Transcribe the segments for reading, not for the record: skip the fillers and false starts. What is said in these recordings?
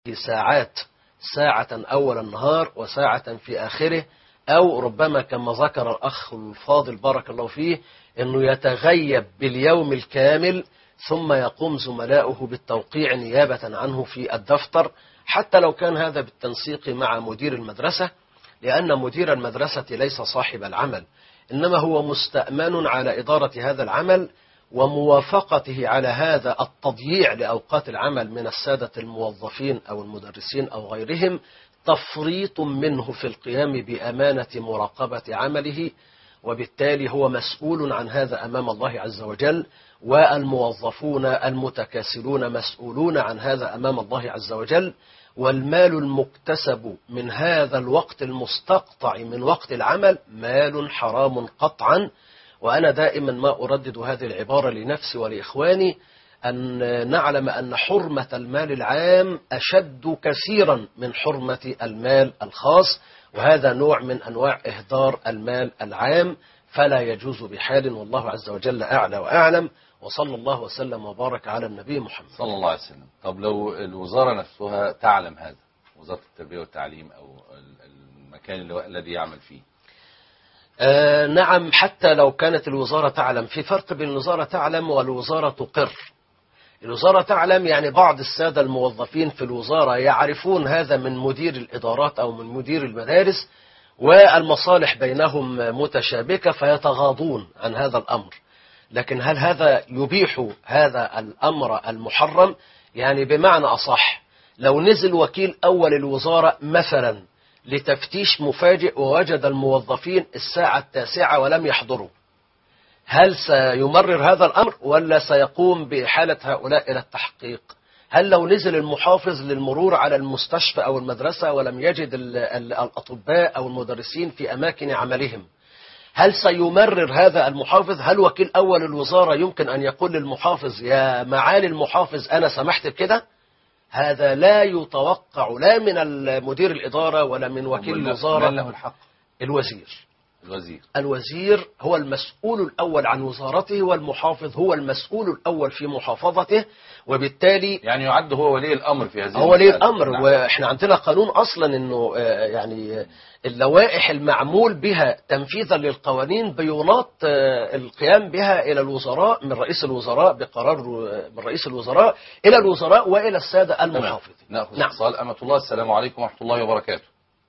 ساعات، ساعة أول النهار وساعة في آخره، أو ربما كما ذكر الأخ الفاضل بارك الله فيه أنه يتغيب باليوم الكامل ثم يقوم زملاؤه بالتوقيع نيابة عنه في الدفتر، حتى لو كان هذا بالتنسيق مع مدير المدرسة، لأن مدير المدرسة ليس صاحب العمل، إنما هو مستأمن على إدارة هذا العمل وموافقته على هذا التضييع لأوقات العمل من السادة الموظفين أو المدرسين أو غيرهم، تفريط منه في القيام بأمانة مراقبة عمله، وبالتالي هو مسؤول عن هذا أمام الله عز وجل، والموظفون المتكاسلون مسؤولون عن هذا أمام الله عز وجل. والمال المكتسب من هذا الوقت المستقطع من وقت العمل مال حرام قطعا. وأنا دائما ما أردد هذه العبارة لنفسي ولإخواني، أن نعلم أن حرمة المال العام أشد كثيرا من حرمة المال الخاص، وهذا نوع من أنواع إهدار المال العام، فلا يجوز بحال، والله عز وجل أعلى وأعلم، وصلى الله وسلم وبارك على النبي محمد صلى الله عليه وسلم. طب لو الوزارة نفسها تعلم هذا، وزارة التربية والتعليم أو المكان الذي يعمل فيه؟ نعم، حتى لو كانت الوزارة تعلم، في فرق بين الوزارة تعلم والوزارة تقر. الوزارة تعلم يعني بعض السادة الموظفين في الوزارة يعرفون هذا من مدير الإدارات أو من مدير المدارس، والمصالح بينهم متشابكة فيتغاضون عن هذا الأمر. لكن هل هذا يبيح هذا الأمر المحرم؟ يعني بمعنى أصح، لو نزل وكيل أول الوزارة مثلا لتفتيش مفاجئ ووجد الموظفين الساعة 9 ولم يحضروا، هل سيمرر هذا الأمر ولا سيقوم بإحالة هؤلاء إلى التحقيق؟ هل لو نزل المحافظ للمرور على المستشفى أو المدرسة ولم يجد الأطباء أو المدرسين في أماكن عملهم، هل سيمرر هذا المحافظ؟ هل وكيل أول الوزارة يمكن أن يقول للمحافظ يا معالي المحافظ أنا سمحت بكده؟ هذا لا يتوقع لا من مدير الإدارة ولا من وكيل الوزارة. من له الحق؟ الوزير هو المسؤول الأول عن وزارته، والمحافظ هو المسؤول الأول في محافظته، وبالتالي يعني يعد هو ولي الأمر في هذه هو ولي الأمر. وإحنا عندنا قانون أصلا أنه يعني اللوائح المعمول بها تنفيذا للقوانين بيناط القيام بها إلى الوزراء من رئيس الوزراء بقرار من رئيس الوزراء إلى الوزراء وإلى السادة المحافظين. نأخذ اتصال. أمة الله، السلام عليكم ورحمة الله وبركاته.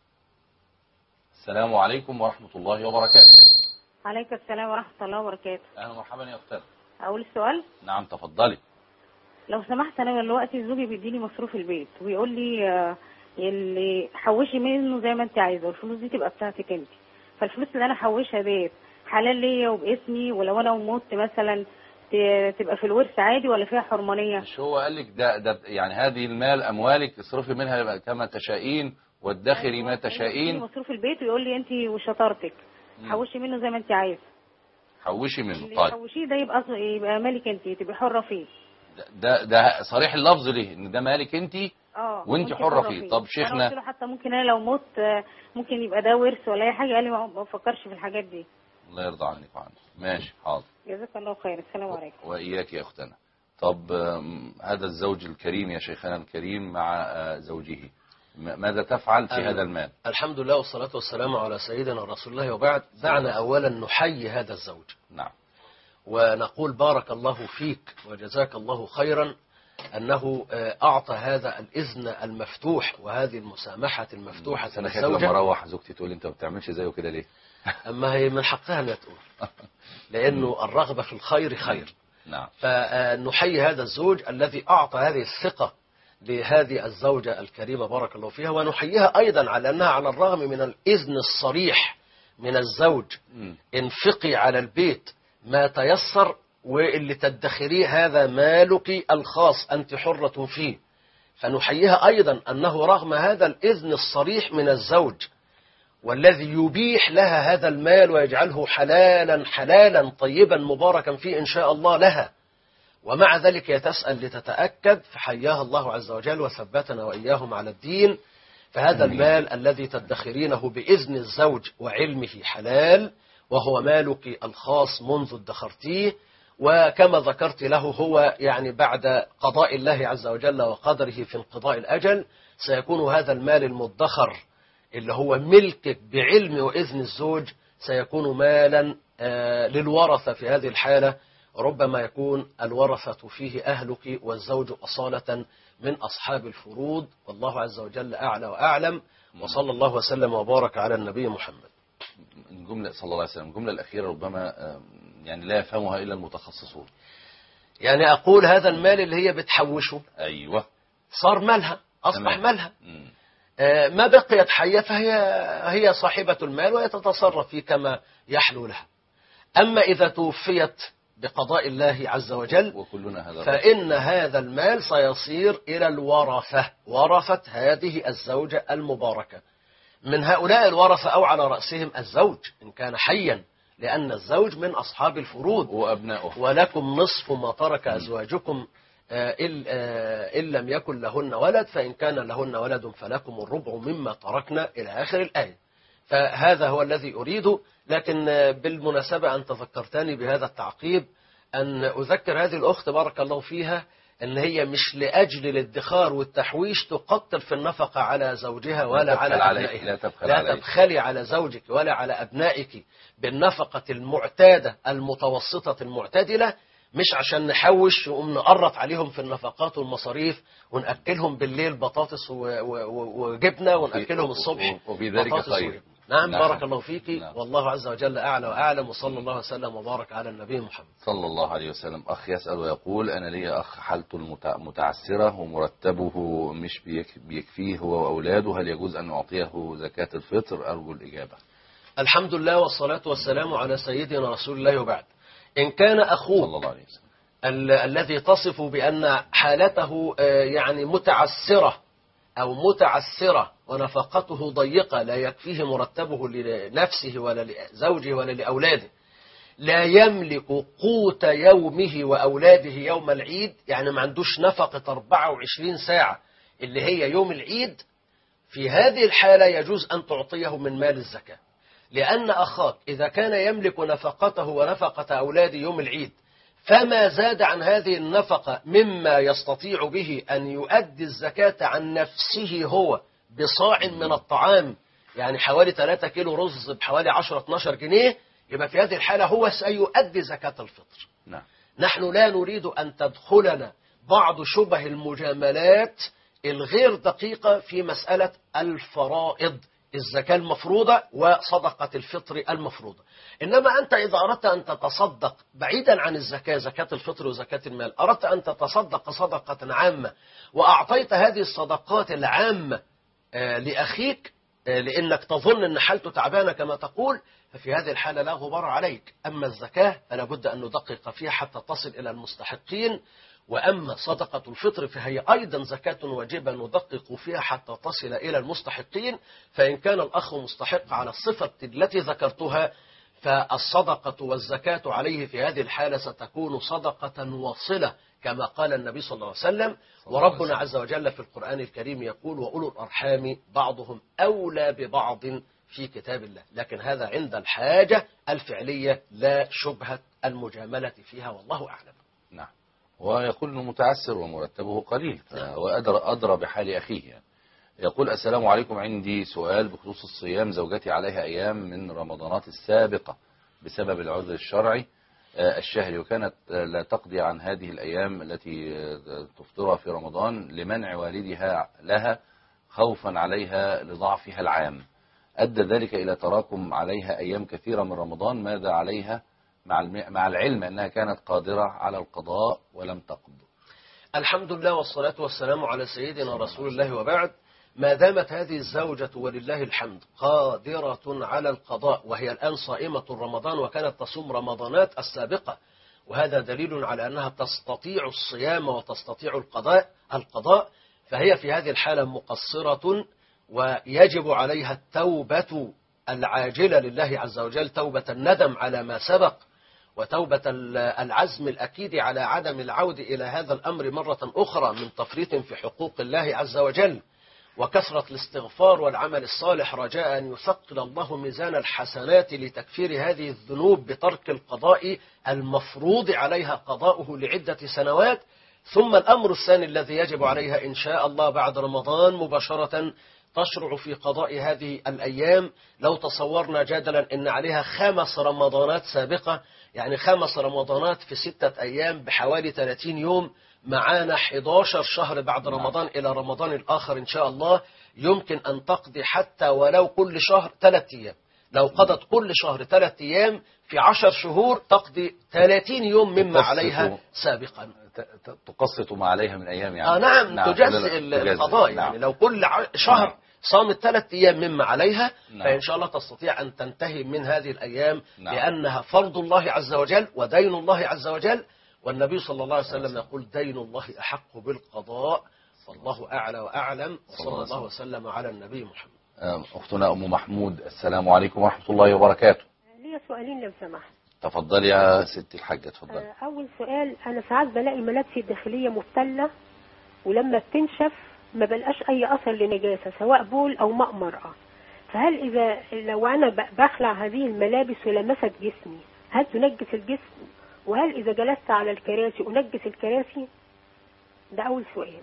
السلام عليكم ورحمة الله وبركاته. عليكم السلام ورحمة الله وبركاته. أهلا ومرحبا يا أختنا. أقول السؤال؟ نعم تفضلي. لو سمحت، أنا دلوقتي زوجي بيديني مصروف البيت وبيقول لي اللي حوشي منه زي ما أنت عايزة، والفلوس دي تبقى بتاعتك أنت. فالفلوس اللي أنا حوشها ديت حلال ليا وباسمي، ولو أنا ومت مثلا تبقى في الورث عادي ولا فيها حرمانية؟ مش هو قال لك ده يعني هذه المال أموالك اصرفي منها كما تشائين وادخري ما تشائين. مصروف البيت ويقول لي انت وشطارتك حوشي منه زي ما انت عايزه. حوشي منه. طيب حوشيه ده يبقى مالك انت، تبقى حره فيه. ده صريح اللفظ ليه ان ده مالك انت وانت حره فيه. طب شيخنا، انا قلت له حتى ممكن انا لو مت ممكن يبقى ده ورث ولا اي حاجه، قال لي ما بفكرش في الحاجات دي. الله يرضى عنك وعنه. ماشي حاضر. جزاك الله خير. السلام عليكم. واياك يا اختنا. طب هذا الزوج الكريم يا شيخنا الكريم مع زوجه، ماذا تفعل في هذا المال؟ الحمد لله والصلاة والسلام على سيدنا رسول الله، وبعد. دعنا أولا نحيي هذا الزوج. نعم. ونقول بارك الله فيك وجزاك الله خيرا أنه أعطى هذا الإذن المفتوح وهذه المسامحة المفتوحة للزوجة. لما أروح زوجتي تقول أنت ما بتعملش زيه كده ليه؟ أما هي من حقها أن تقول، لأنه الرغبة في الخير خير. نعم. فنحيي هذا الزوج الذي أعطى هذه الثقة لهذه الزوجة الكريمة بارك الله فيها، ونحييها أيضا على أنها على الرغم من الإذن الصريح من الزوج انفقي على البيت ما تيسر، واللي تدخريه هذا مالك الخاص أنت حرة فيه. فنحييها أيضا أنه رغم هذا الإذن الصريح من الزوج والذي يبيح لها هذا المال ويجعله حلالا حلالا طيبا مباركا فيه إن شاء الله لها، ومع ذلك تسأل لتتأكد، فحياها الله عز وجل وثبتنا وإياهم على الدين. فهذا المال الذي تدخرينه بإذن الزوج وعلمه حلال، وهو مالك الخاص منذ ادخرتيه، وكما ذكرت له هو يعني بعد قضاء الله عز وجل وقدره في انقضاء الأجل سيكون هذا المال المدخر اللي هو ملكك بعلم وإذن الزوج سيكون مالا للورثة في هذه الحالة. ربما يكون الورثة فيه أهلك والزوج أصالة من أصحاب الفروض، والله عز وجل أعلى وأعلم. وصلى الله وسلم وبارك على النبي محمد. الجملة صلى الله عليه وسلم، الجملة الأخيرة ربما يعني لا يفهمها إلا المتخصصون. يعني أقول هذا المال اللي هي بتحوشه أيوة صار مالها، أصبح تمام. مالها. ما بقيت حية فهي صاحبة المال ويتتصرف فيه كما يحلو لها. أما إذا توفيت بقضاء الله عز وجل وكلنا هذا فإن هذا المال سيصير إلى الورثة، ورثة هذه الزوجة المباركة. من هؤلاء الورثة أو على رأسهم الزوج إن كان حيا، لأن الزوج من أصحاب الفروض وأبنائه. ولكم نصف ما ترك أزواجكم إن لم يكن لهن ولد، فإن كان لهن ولد فلكم الربع مما تركنا إلى آخر الآية. فهذا هو الذي أريده. لكن بالمناسبة أن تذكرتني بهذا التعقيب أن أذكر هذه الأخت بارك الله فيها أن هي مش لأجل الادخار والتحويش تقتل في النفقة على زوجها ولا على أبنائها. لا تبخلي على زوجك ولا على أبنائك بالنفقة المعتادة المتوسطة المعتدلة، مش عشان نحوش ونقوم نقرط عليهم في النفقات والمصاريف ونأكلهم بالليل بطاطس وجبنة ونأكلهم الصبح وفي ذلك خير. نعم بارك الله فيك. والله عز وجل أعلى وأعلم، وصلى الله وسلم وبارك على النبي محمد صلى الله عليه وسلم. أخ يسأل ويقول أنا لي أخ حالته متعسرة ومرتبه مش بيكفيه هو وأولاده، هل يجوز أن نعطيه زكاة الفطر؟ أرجو الإجابة. الحمد لله والصلاة والسلام على سيدنا رسول الله. وبعد، إن كان أخوك صلى الله عليه وسلم الذي تصف بأن حالته يعني متعسرة أو متعسرة ونفقته ضيقة لا يكفيه مرتبه لنفسه ولا لزوجه ولا لأولاده، لا يملك قوت يومه وأولاده يوم العيد، يعني ما عندوش نفقة 24 ساعة اللي هي يوم العيد، في هذه الحالة يجوز أن تعطيه من مال الزكاة. لأن أخاك إذا كان يملك نفقته ونفقة أولاده يوم العيد فما زاد عن هذه النفقة مما يستطيع به أن يؤدي الزكاة عن نفسه هو بصاع من الطعام، يعني حوالي 3 كيلو رز بحوالي 10-12 جنيه، يبقى في هذه الحالة هو سيؤدي زكاة الفطر. نعم. نحن لا نريد أن تدخلنا بعض شبه المجاملات الغير دقيقة في مسألة الفرائض، الزكاة المفروضة وصدقة الفطر المفروضة. إنما أنت إذا أردت أن تتصدق بعيدا عن الزكاة، زكاة الفطر وزكاة المال، أردت أن تتصدق صدقة عامة وأعطيت هذه الصدقات العامة لأخيك لأنك تظن أن حالته تعبانة كما تقول، ففي هذه الحالة لا غبار عليك. أما الزكاة فلا بد أن ندقق فيها حتى تصل إلى المستحقين، وأما صدقة الفطر فهي أيضا زكاة واجبة ندقق فيها حتى تصل إلى المستحقين. فإن كان الأخ مستحق على الصفة التي ذكرتها فالصدقة والزكاة عليه في هذه الحالة ستكون صدقة واصلة كما قال النبي صلى الله عليه وسلم. وربنا عز وجل في القرآن الكريم يقول وأولو الأرحام بعضهم أولى ببعض في كتاب الله، لكن هذا عند الحاجة الفعلية لا شبهة المجاملة فيها، والله أعلم. نعم. ويقول انه متعسر ومرتبه قليل، فهو أدرى بحال أخيه يعني. يقول السلام عليكم، عندي سؤال بخصوص الصيام. زوجتي عليها أيام من رمضانات السابقة بسبب العذر الشرعي الشهري، وكانت لا تقضي عن هذه الأيام التي تفطرها في رمضان لمنع والدها لها خوفا عليها لضعفها العام. أدى ذلك إلى تراكم عليها أيام كثيرة من رمضان. ماذا عليها مع العلم أنها كانت قادرة على القضاء ولم تقض؟ الحمد لله والصلاة والسلام على سيدنا رسول الله. وبعد، ما دامت هذه الزوجة ولله الحمد قادرة على القضاء وهي الآن صائمة رمضان وكانت تصوم رمضانات السابقة، وهذا دليل على أنها تستطيع الصيام وتستطيع القضاء، فهي في هذه الحالة مقصرة ويجب عليها التوبة العاجلة لله عز وجل، توبة الندم على ما سبق وتوبة العزم الأكيد على عدم العودة إلى هذا الأمر مرة أخرى من تفريط في حقوق الله عز وجل. وكثرة الاستغفار والعمل الصالح رجاء أن يثقل الله ميزان الحسنات لتكفير هذه الذنوب بترك القضاء المفروض عليها قضاؤه لعدة سنوات. ثم الأمر الثاني الذي يجب عليها إن شاء الله بعد رمضان مباشرة تشرع في قضاء هذه الأيام. لو تصورنا جدلا أن عليها 5 رمضانات سابقة، يعني 5 رمضانات في 6 أيام بحوالي 30 يوم، معانا 11 شهر بعد رمضان إلى رمضان الآخر إن شاء الله. يمكن أن تقضي حتى ولو كل شهر 3 أيام. لو قضت كل شهر 3 أيام في 10 شهور تقضي 30 يوم مما عليها سابقا. تقسط ما عليها من أيام يعني. نعم تجزئ القضاء. نعم. يعني لو كل شهر صامت 3 أيام مما عليها نعم. فإن شاء الله تستطيع أن تنتهي من هذه الأيام. نعم. لأنها فرض الله عز وجل ودين الله عز وجل، والنبي صلى الله عليه وسلم يقول دين الله أحق بالقضاء، والله أعلى وأعلم، وصلى الله وسلم على النبي محمد. أختنا أم محمود، السلام عليكم ورحمة الله وبركاته. ليا سؤالين لو سمحت. تفضلي يا ستي الحاجة، تفضلي. أول سؤال، أنا ساعات بلاقي ملابسي الداخلية مبتلة، ولما بتنشف ما بلقاش أي أثر لنجاسة سواء بول أو ماء مرأة، فهل لو أنا بخلع هذه الملابس ولمست جسمي هل تنجس الجسم؟ وهل إذا جلست على الكراسي أنجس الكراسي؟ ده أول سؤال.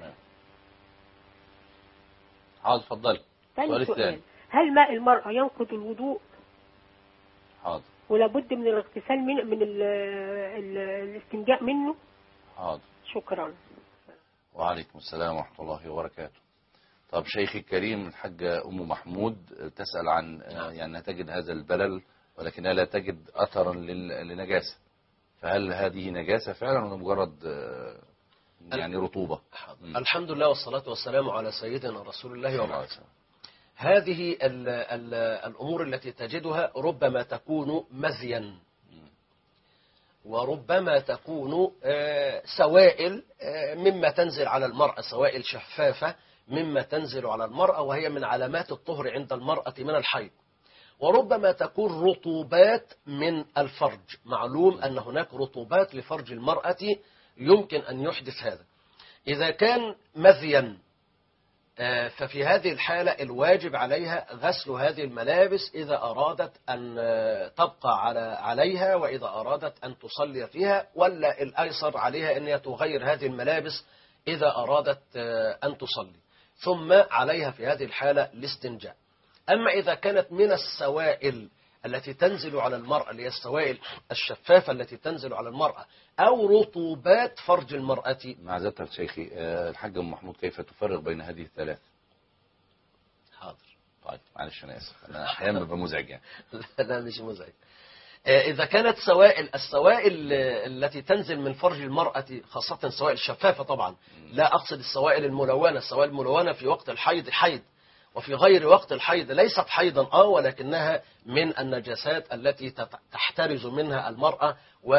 حاضر اتفضلي. ثاني سؤال، هل ماء المرأة ينقض الوضوء؟ حاضر. ولابد من الاغتسال من الاستنجاء منه؟ حاضر. شكرا. وعليكم السلام ورحمة الله وبركاته. طب شيخي الكريم، الحاجة أم محمود تسأل عن يعني تجد هذا البلل ولكنها لا تجد أثرا لنجاسة، فهل هذه نجاسة فعلا ولا مجرد يعني رطوبة؟ الحمد لله والصلاة والسلام على سيدنا رسول الله وبعد. هذه الأمور التي تجدها ربما تكون مذيا، وربما تكون سوائل مما تنزل على المرأة، سوائل شفافة مما تنزل على المرأة، وهي من علامات الطهر عند المرأة من الحيض. وربما تكون رطوبات من الفرج، معلوم أن هناك رطوبات لفرج المرأة يمكن أن يحدث هذا. إذا كان مذيا ففي هذه الحالة الواجب عليها غسل هذه الملابس إذا أرادت أن تبقى عليها، وإذا أرادت أن تصلي فيها، ولا الأيسر عليها أن تغير هذه الملابس إذا أرادت أن تصلي، ثم عليها في هذه الحالة الاستنجاء. أما إذا كانت من السوائل التي تنزل على المرأة، اللي هي السوائل الشفافة التي تنزل على المرأة، أو رطوبات فرج المرأة. معذرة شيخي، الحاجة أم محمود كيف تفرق بين هذه الثلاث؟ حاضر. طيب معلش أنا آسف، أنا أحيانا ببقى مزعج يعني. لا مش مزعج. إذا كانت السوائل التي تنزل من فرج المرأة، خاصة السوائل الشفافة طبعا، لا أقصد السوائل الملونة. السوائل الملونة في وقت الحيض حيض، وفي غير وقت الحيض ليست حيضا ولكنها من النجاسات التي تحترز منها المرأة،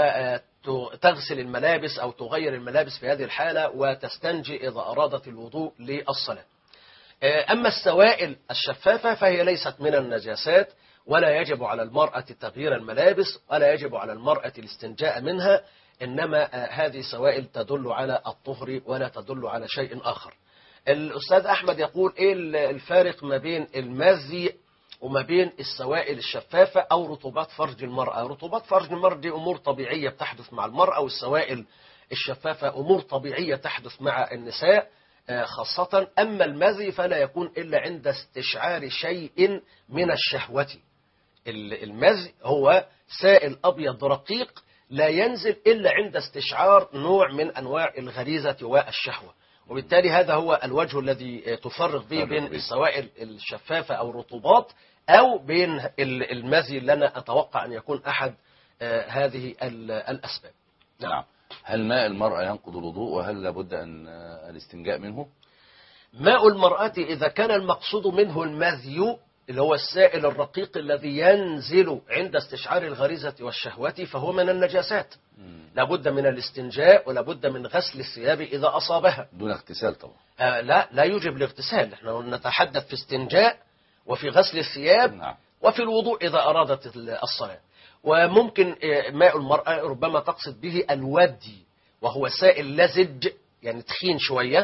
وتغسل الملابس أو تغير الملابس في هذه الحالة وتستنجي إذا أرادت الوضوء للصلاة. أما السوائل الشفافة فهي ليست من النجاسات، ولا يجب على المرأة تغيير الملابس، ولا يجب على المرأة الاستنجاء منها، إنما هذه سوائل تدل على الطهر ولا تدل على شيء آخر. الأستاذ أحمد يقول إيه الفارق ما بين المذي وما بين السوائل الشفافة أو رطوبات فرج المرأة؟ رطوبات فرج المرأة دي أمور طبيعية بتحدث مع المرأة، والسوائل الشفافة أمور طبيعية تحدث مع النساء خاصة. أما المذي فلا يكون إلا عند استشعار شيء من الشهوة. المذي هو سائل أبيض رقيق لا ينزل إلا عند استشعار نوع من أنواع الغريزة والشهوة، وبالتالي هذا هو الوجه الذي تفرق به بين السوائل الشفافة أو الرطوبات أو بين المذي اللي أنا أتوقع أن يكون أحد هذه الأسباب. نعم. هل ماء المرأة ينقض الوضوء، وهل لابد أن الاستنجاء منه؟ ماء المرأة إذا كان المقصود منه المذي اللي هو السائل الرقيق الذي ينزل عند استشعار الغريزة والشهوة فهو من النجاسات. لابد من الاستنجاء ولابد من غسل الثياب إذا أصابها دون اغتسال طبعا. لا يوجب الاغتسال. نحن نتحدث في استنجاء وفي غسل الثياب. نعم. وفي الوضوء إذا أرادت الصلاة. وممكن ماء المرأة ربما تقصد به الودي، وهو سائل لزج يعني تخين شوية،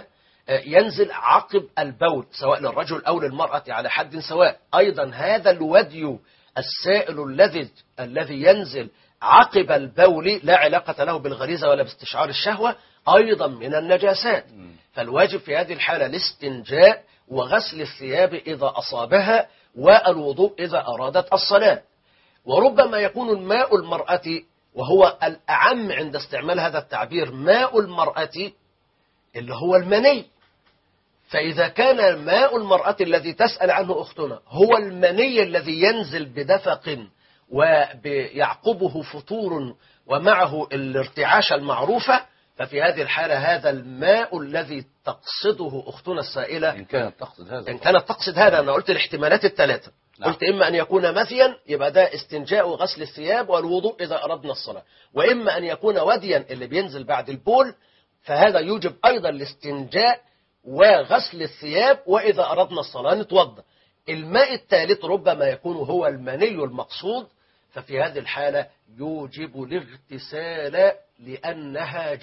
ينزل عقب البول سواء للرجل أو للمرأة على حد سواء. أيضا هذا الودي السائل الذي ينزل عقب البول لا علاقة له بالغريزة ولا باستشعار الشهوة أيضا من النجاسات. فالواجب في هذه الحالة الاستنجاء وغسل الثياب إذا أصابها والوضوء إذا أرادت الصلاة. وربما يكون الماء المرأة، وهو الأعم عند استعمال هذا التعبير، ماء المرأة اللي هو المني. فإذا كان ماء المرأة الذي تسأل عنه أختنا هو المني الذي ينزل بدفق ويعقبه فطور ومعه الارتعاشة المعروفة، ففي هذه الحالة هذا الماء الذي تقصده أختنا السائلة إن كانت تقصد هذا أنا قلت الاحتمالات الثلاثة. نعم. قلت إما أن يكون مثيا يبقى ده استنجاء وغسل الثياب والوضوء إذا أردنا الصلاة، وإما أن يكون وديا اللي بينزل بعد البول، فهذا يوجب أيضا الاستنجاء وغسل الثياب وإذا أردنا الصلاة نتوضأ. الماء الثالث ربما يكون هو المني المقصود، ففي هذه الحالة يوجب الاغتسال لأنها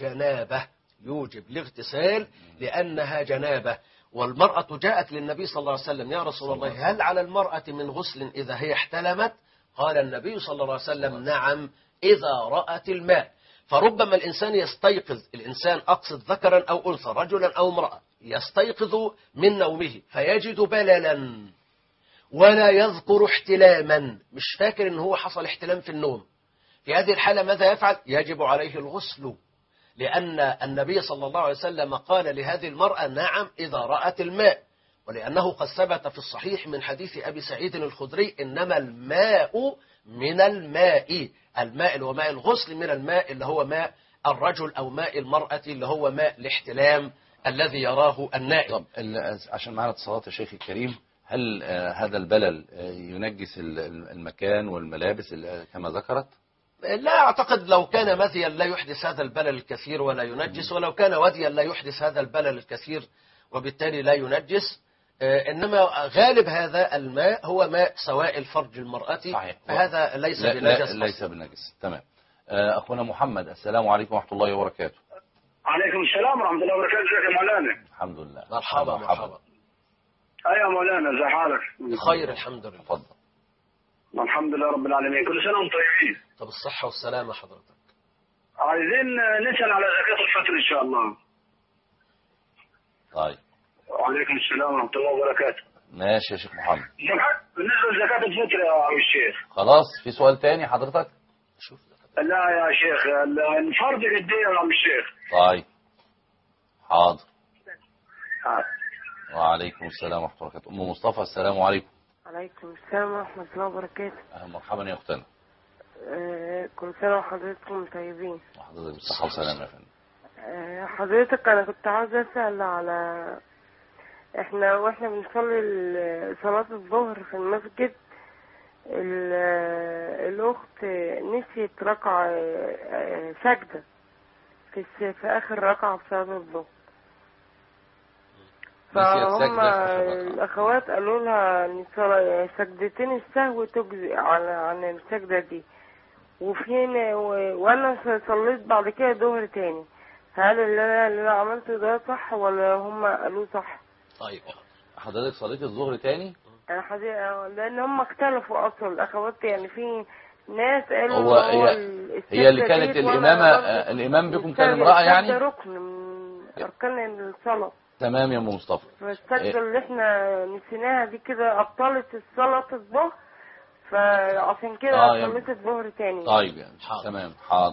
جنابة. والمرأة جاءت للنبي صلى الله عليه وسلم: يا رسول الله هل على المرأة من غسل إذا هي احتلمت؟ قال النبي صلى الله عليه وسلم: نعم إذا رأت الماء. فربما الإنسان يستيقظ، الإنسان أقصد ذكرا أو أنثى رجلا أو امرأة، يستيقظ من نومه فيجد بللا ولا يذكر احتلاما، مش فاكر إن هو حصل احتلام في النوم. في هذه الحالة ماذا يفعل؟ يجب عليه الغسل، لأن النبي صلى الله عليه وسلم قال لهذه المرأة: نعم إذا رأت الماء، ولأنه قد ثبت في الصحيح من حديث أبي سعيد الخدري: إنما الماء من الماء، الماء اللي هو ماء الغسل من الماء اللي هو ماء الرجل أو ماء المرأة اللي هو ماء الاحتلام الذي يراه النائم. طب عشان معنا اتصالات يا شيخ الكريم، هل هذا البلل ينجس المكان والملابس كما ذكرت؟ لا أعتقد. لو كان مثيا لا يحدث هذا البلل الكثير ولا ينجس، ولو كان وديا لا يحدث هذا البلل الكثير وبالتالي لا ينجس. إنما غالب هذا الماء هو ماء سوائل فرج المرأة، صحيح. فهذا ليس بنجس. ليس بنجس. تمام. أخونا محمد، السلام عليكم ورحمة الله وبركاته. عليكم السلام ورحمة الله وبركاته. ازيك يا مولانا؟ الحمد لله. مرحبا. يا مولانا ازي حالك؟ بخير الحمد لله. اتفضل. الحمد لله رب العالمين، كل سنة وانتم طيبين. طب الصحة والسلامة حضرتك. عايزين نسأل على زكاة الفطر إن شاء الله. طيب. وعليكم السلام ورحمة الله وبركاته. ماشي يا شيخ محمد. بالنسبة لزكاة الفطر يا أبو الشيخ. خلاص، في سؤال تاني حضرتك؟ شوف. لا يا شيخ، الفرض قد إيه يا أبو الشيخ؟ طيب. حاضر. وعليكم السلام ورحمة الله وبركاته. أم مصطفى، السلام عليكم. عليكم السلام ورحمة الله وبركاته. أهلا مرحبا يا أختنا. كل سنة وحضرتكم طيبين. وحضرتك بالصحة والسلامة يا فندم. حضرتك أنا كنت عاوزة أسأل على واحنا بنصلي صلاة الظهر في المسجد، الأخت نسيت ركعة سجدة في آخر ركعة في صلاة الظهر، فهم الأخوات قالوا لها إن سجدتين السهو تجزئ عن السجدة دي، وأنا صليت بعد كده ظهر تاني، هل اللي أنا عملته ده صح ولا هم قالوا صح؟ طيب حضرتك صليت الظهر تاني؟ لأن هم اختلفوا أصلا الأخوات، يعني في ناس قالوا هي اللي كانت الإمام بكم كان امرأة يعني؟ ده ركن من أركان الصلاة. تمام يا أم مصطفى. فالسجدة اللي احنا نسيناها دي كده أبطلت الصلاة الظهر، فعشان كده صليت الظهر تاني. طيب يعني تمام.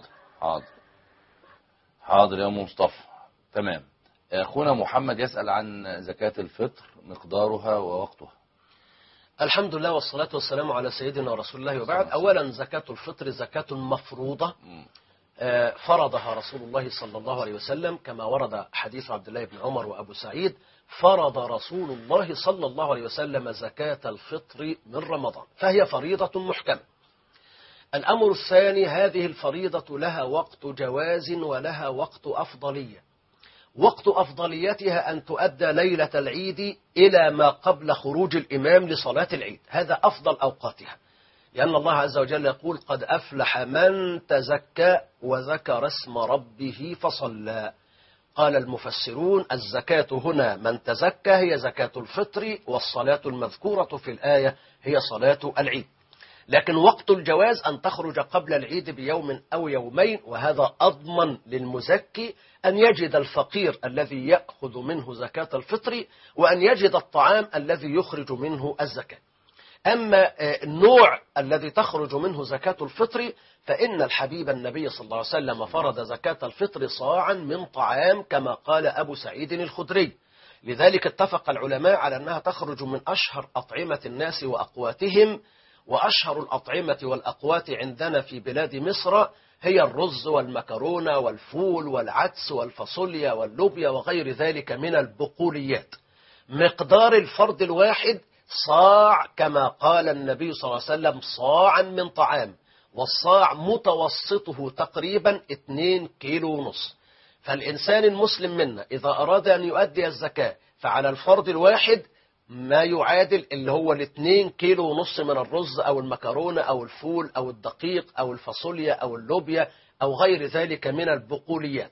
حاضر يا أم مصطفى. تمام. أخونا محمد يسأل عن زكاة الفطر، مقدارها ووقتها. الحمد لله والصلاة والسلام على سيدنا رسول الله، وبعد. أولا زكاة الفطر زكاة مفروضة فرضها رسول الله صلى الله عليه وسلم، كما ورد حديث عبد الله بن عمر وأبو سعيد: فرض رسول الله صلى الله عليه وسلم زكاة الفطر من رمضان، فهي فريضة محكمة. الأمر الثاني: هذه الفريضة لها وقت جواز ولها وقت أفضلية. وقت أفضليتها أن تؤدى ليلة العيد إلى ما قبل خروج الإمام لصلاة العيد، هذا أفضل أوقاتها، لأن الله عز وجل يقول: قد أفلح من تزكى وذكر اسم ربه فصلى. قال المفسرون الزكاة هنا من تزكى هي زكاة الفطر، والصلاة المذكورة في الآية هي صلاة العيد. لكن وقت الجواز أن تخرج قبل العيد بيوم أو يومين، وهذا أضمن للمزكي أن يجد الفقير الذي يأخذ منه زكاة الفطر، وأن يجد الطعام الذي يخرج منه الزكاة. أما النوع الذي تخرج منه زكاة الفطر فإن الحبيب النبي صلى الله عليه وسلم فرض زكاة الفطر صاعا من طعام كما قال أبو سعيد الخدري. لذلك اتفق العلماء على أنها تخرج من أشهر أطعمة الناس وأقواتهم، وأشهر الأطعمة والأقوات عندنا في بلاد مصر هي الرز والمكرونة والفول والعدس والفاصوليا واللوبيا وغير ذلك من البقوليات. مقدار الفرد الواحد صاع كما قال النبي صلى الله عليه وسلم صاعا من طعام، والصاع متوسطه تقريبا 2 كيلو ونص. فالإنسان المسلم منا إذا أراد أن يؤدي الزكاة فعلى الفرد الواحد ما يعادل اللي هو 2 كيلو ونص من الرز أو المكرونة أو الفول أو الدقيق أو الفاصوليا أو اللوبيا أو غير ذلك من البقوليات.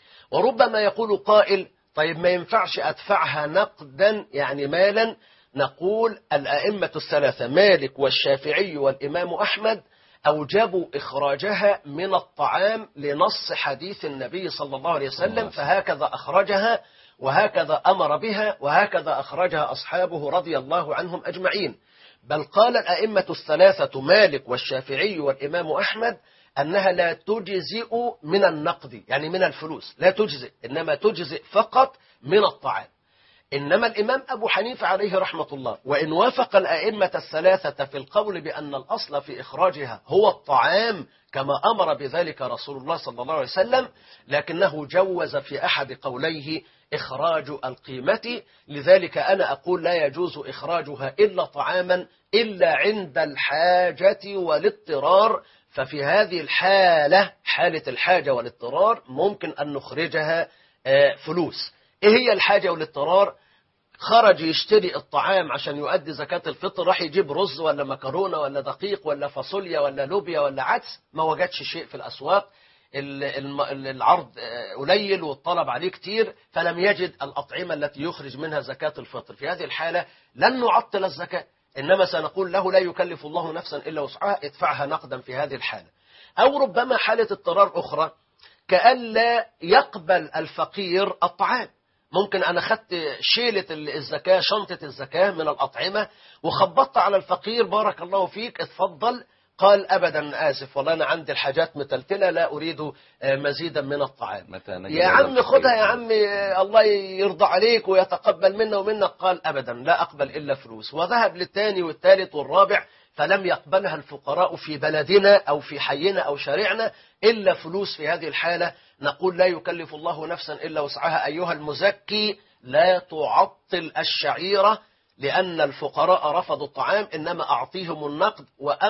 وربما يقول قائل طيب ما ينفعش أدفعها نقدا يعني مالا؟ نقول الأئمة الثلاثة مالك والشافعي والإمام أحمد أوجبوا إخراجها من الطعام لنص حديث النبي صلى الله عليه وسلم، فهكذا أخرجها وهكذا أمر بها وهكذا أخرجها أصحابه رضي الله عنهم أجمعين. بل قال الأئمة الثلاثة مالك والشافعي والإمام أحمد أنها لا تجزئ من النقد يعني من الفلوس، لا تجزئ، إنما تجزئ فقط من الطعام. إنما الإمام أبو حنيفة عليه رحمة الله وإن وافق الأئمة الثلاثة في القول بأن الأصل في إخراجها هو الطعام كما أمر بذلك رسول الله صلى الله عليه وسلم، لكنه جوز في أحد قوليه إخراج القيمة. لذلك أنا أقول لا يجوز إخراجها إلا طعاما إلا عند الحاجة والاضطرار. ففي هذه الحالة حالة الحاجة والاضطرار ممكن أن نخرجها فلوس. إيه هي الحاجة والاضطرار؟ خرج يشتري الطعام عشان يؤدي زكاة الفطر، راح يجيب رز ولا مكرونة ولا دقيق ولا فاصوليا ولا لوبيا ولا عدس، ما وجدش شيء في الأسواق، العرض قليل والطلب عليه كتير، فلم يجد الأطعمة التي يخرج منها زكاة الفطر. في هذه الحالة لن نعطل الزكاة، إنما سنقول له لا يكلف الله نفسا إلا وسعها، ادفعها نقدا في هذه الحالة. أو ربما حالة اضطرار أخرى كألا يقبل الفقير الطعام. ممكن أنا خدت شيلة الزكاة شنطة الزكاة من الأطعمة وخبطت على الفقير بارك الله فيك اتفضل، قال أبدا آسف والله أنا عندي الحاجات متلتلة لا أريد مزيدا من الطعام. يا عم خدها يا عم الله يرضى عليك ويتقبل منا ومنك، قال أبدا لا أقبل إلا فلوس، وذهب للثاني والثالث والرابع فلم يقبلها الفقراء في بلدنا أو في حينا أو شارعنا إلا فلوس. في هذه الحالة نقول لا يكلف الله نفسا إلا وسعها. أيها المزكي لا تعطل الشعيرة لأن الفقراء رفضوا الطعام، إنما أعطيهم النقد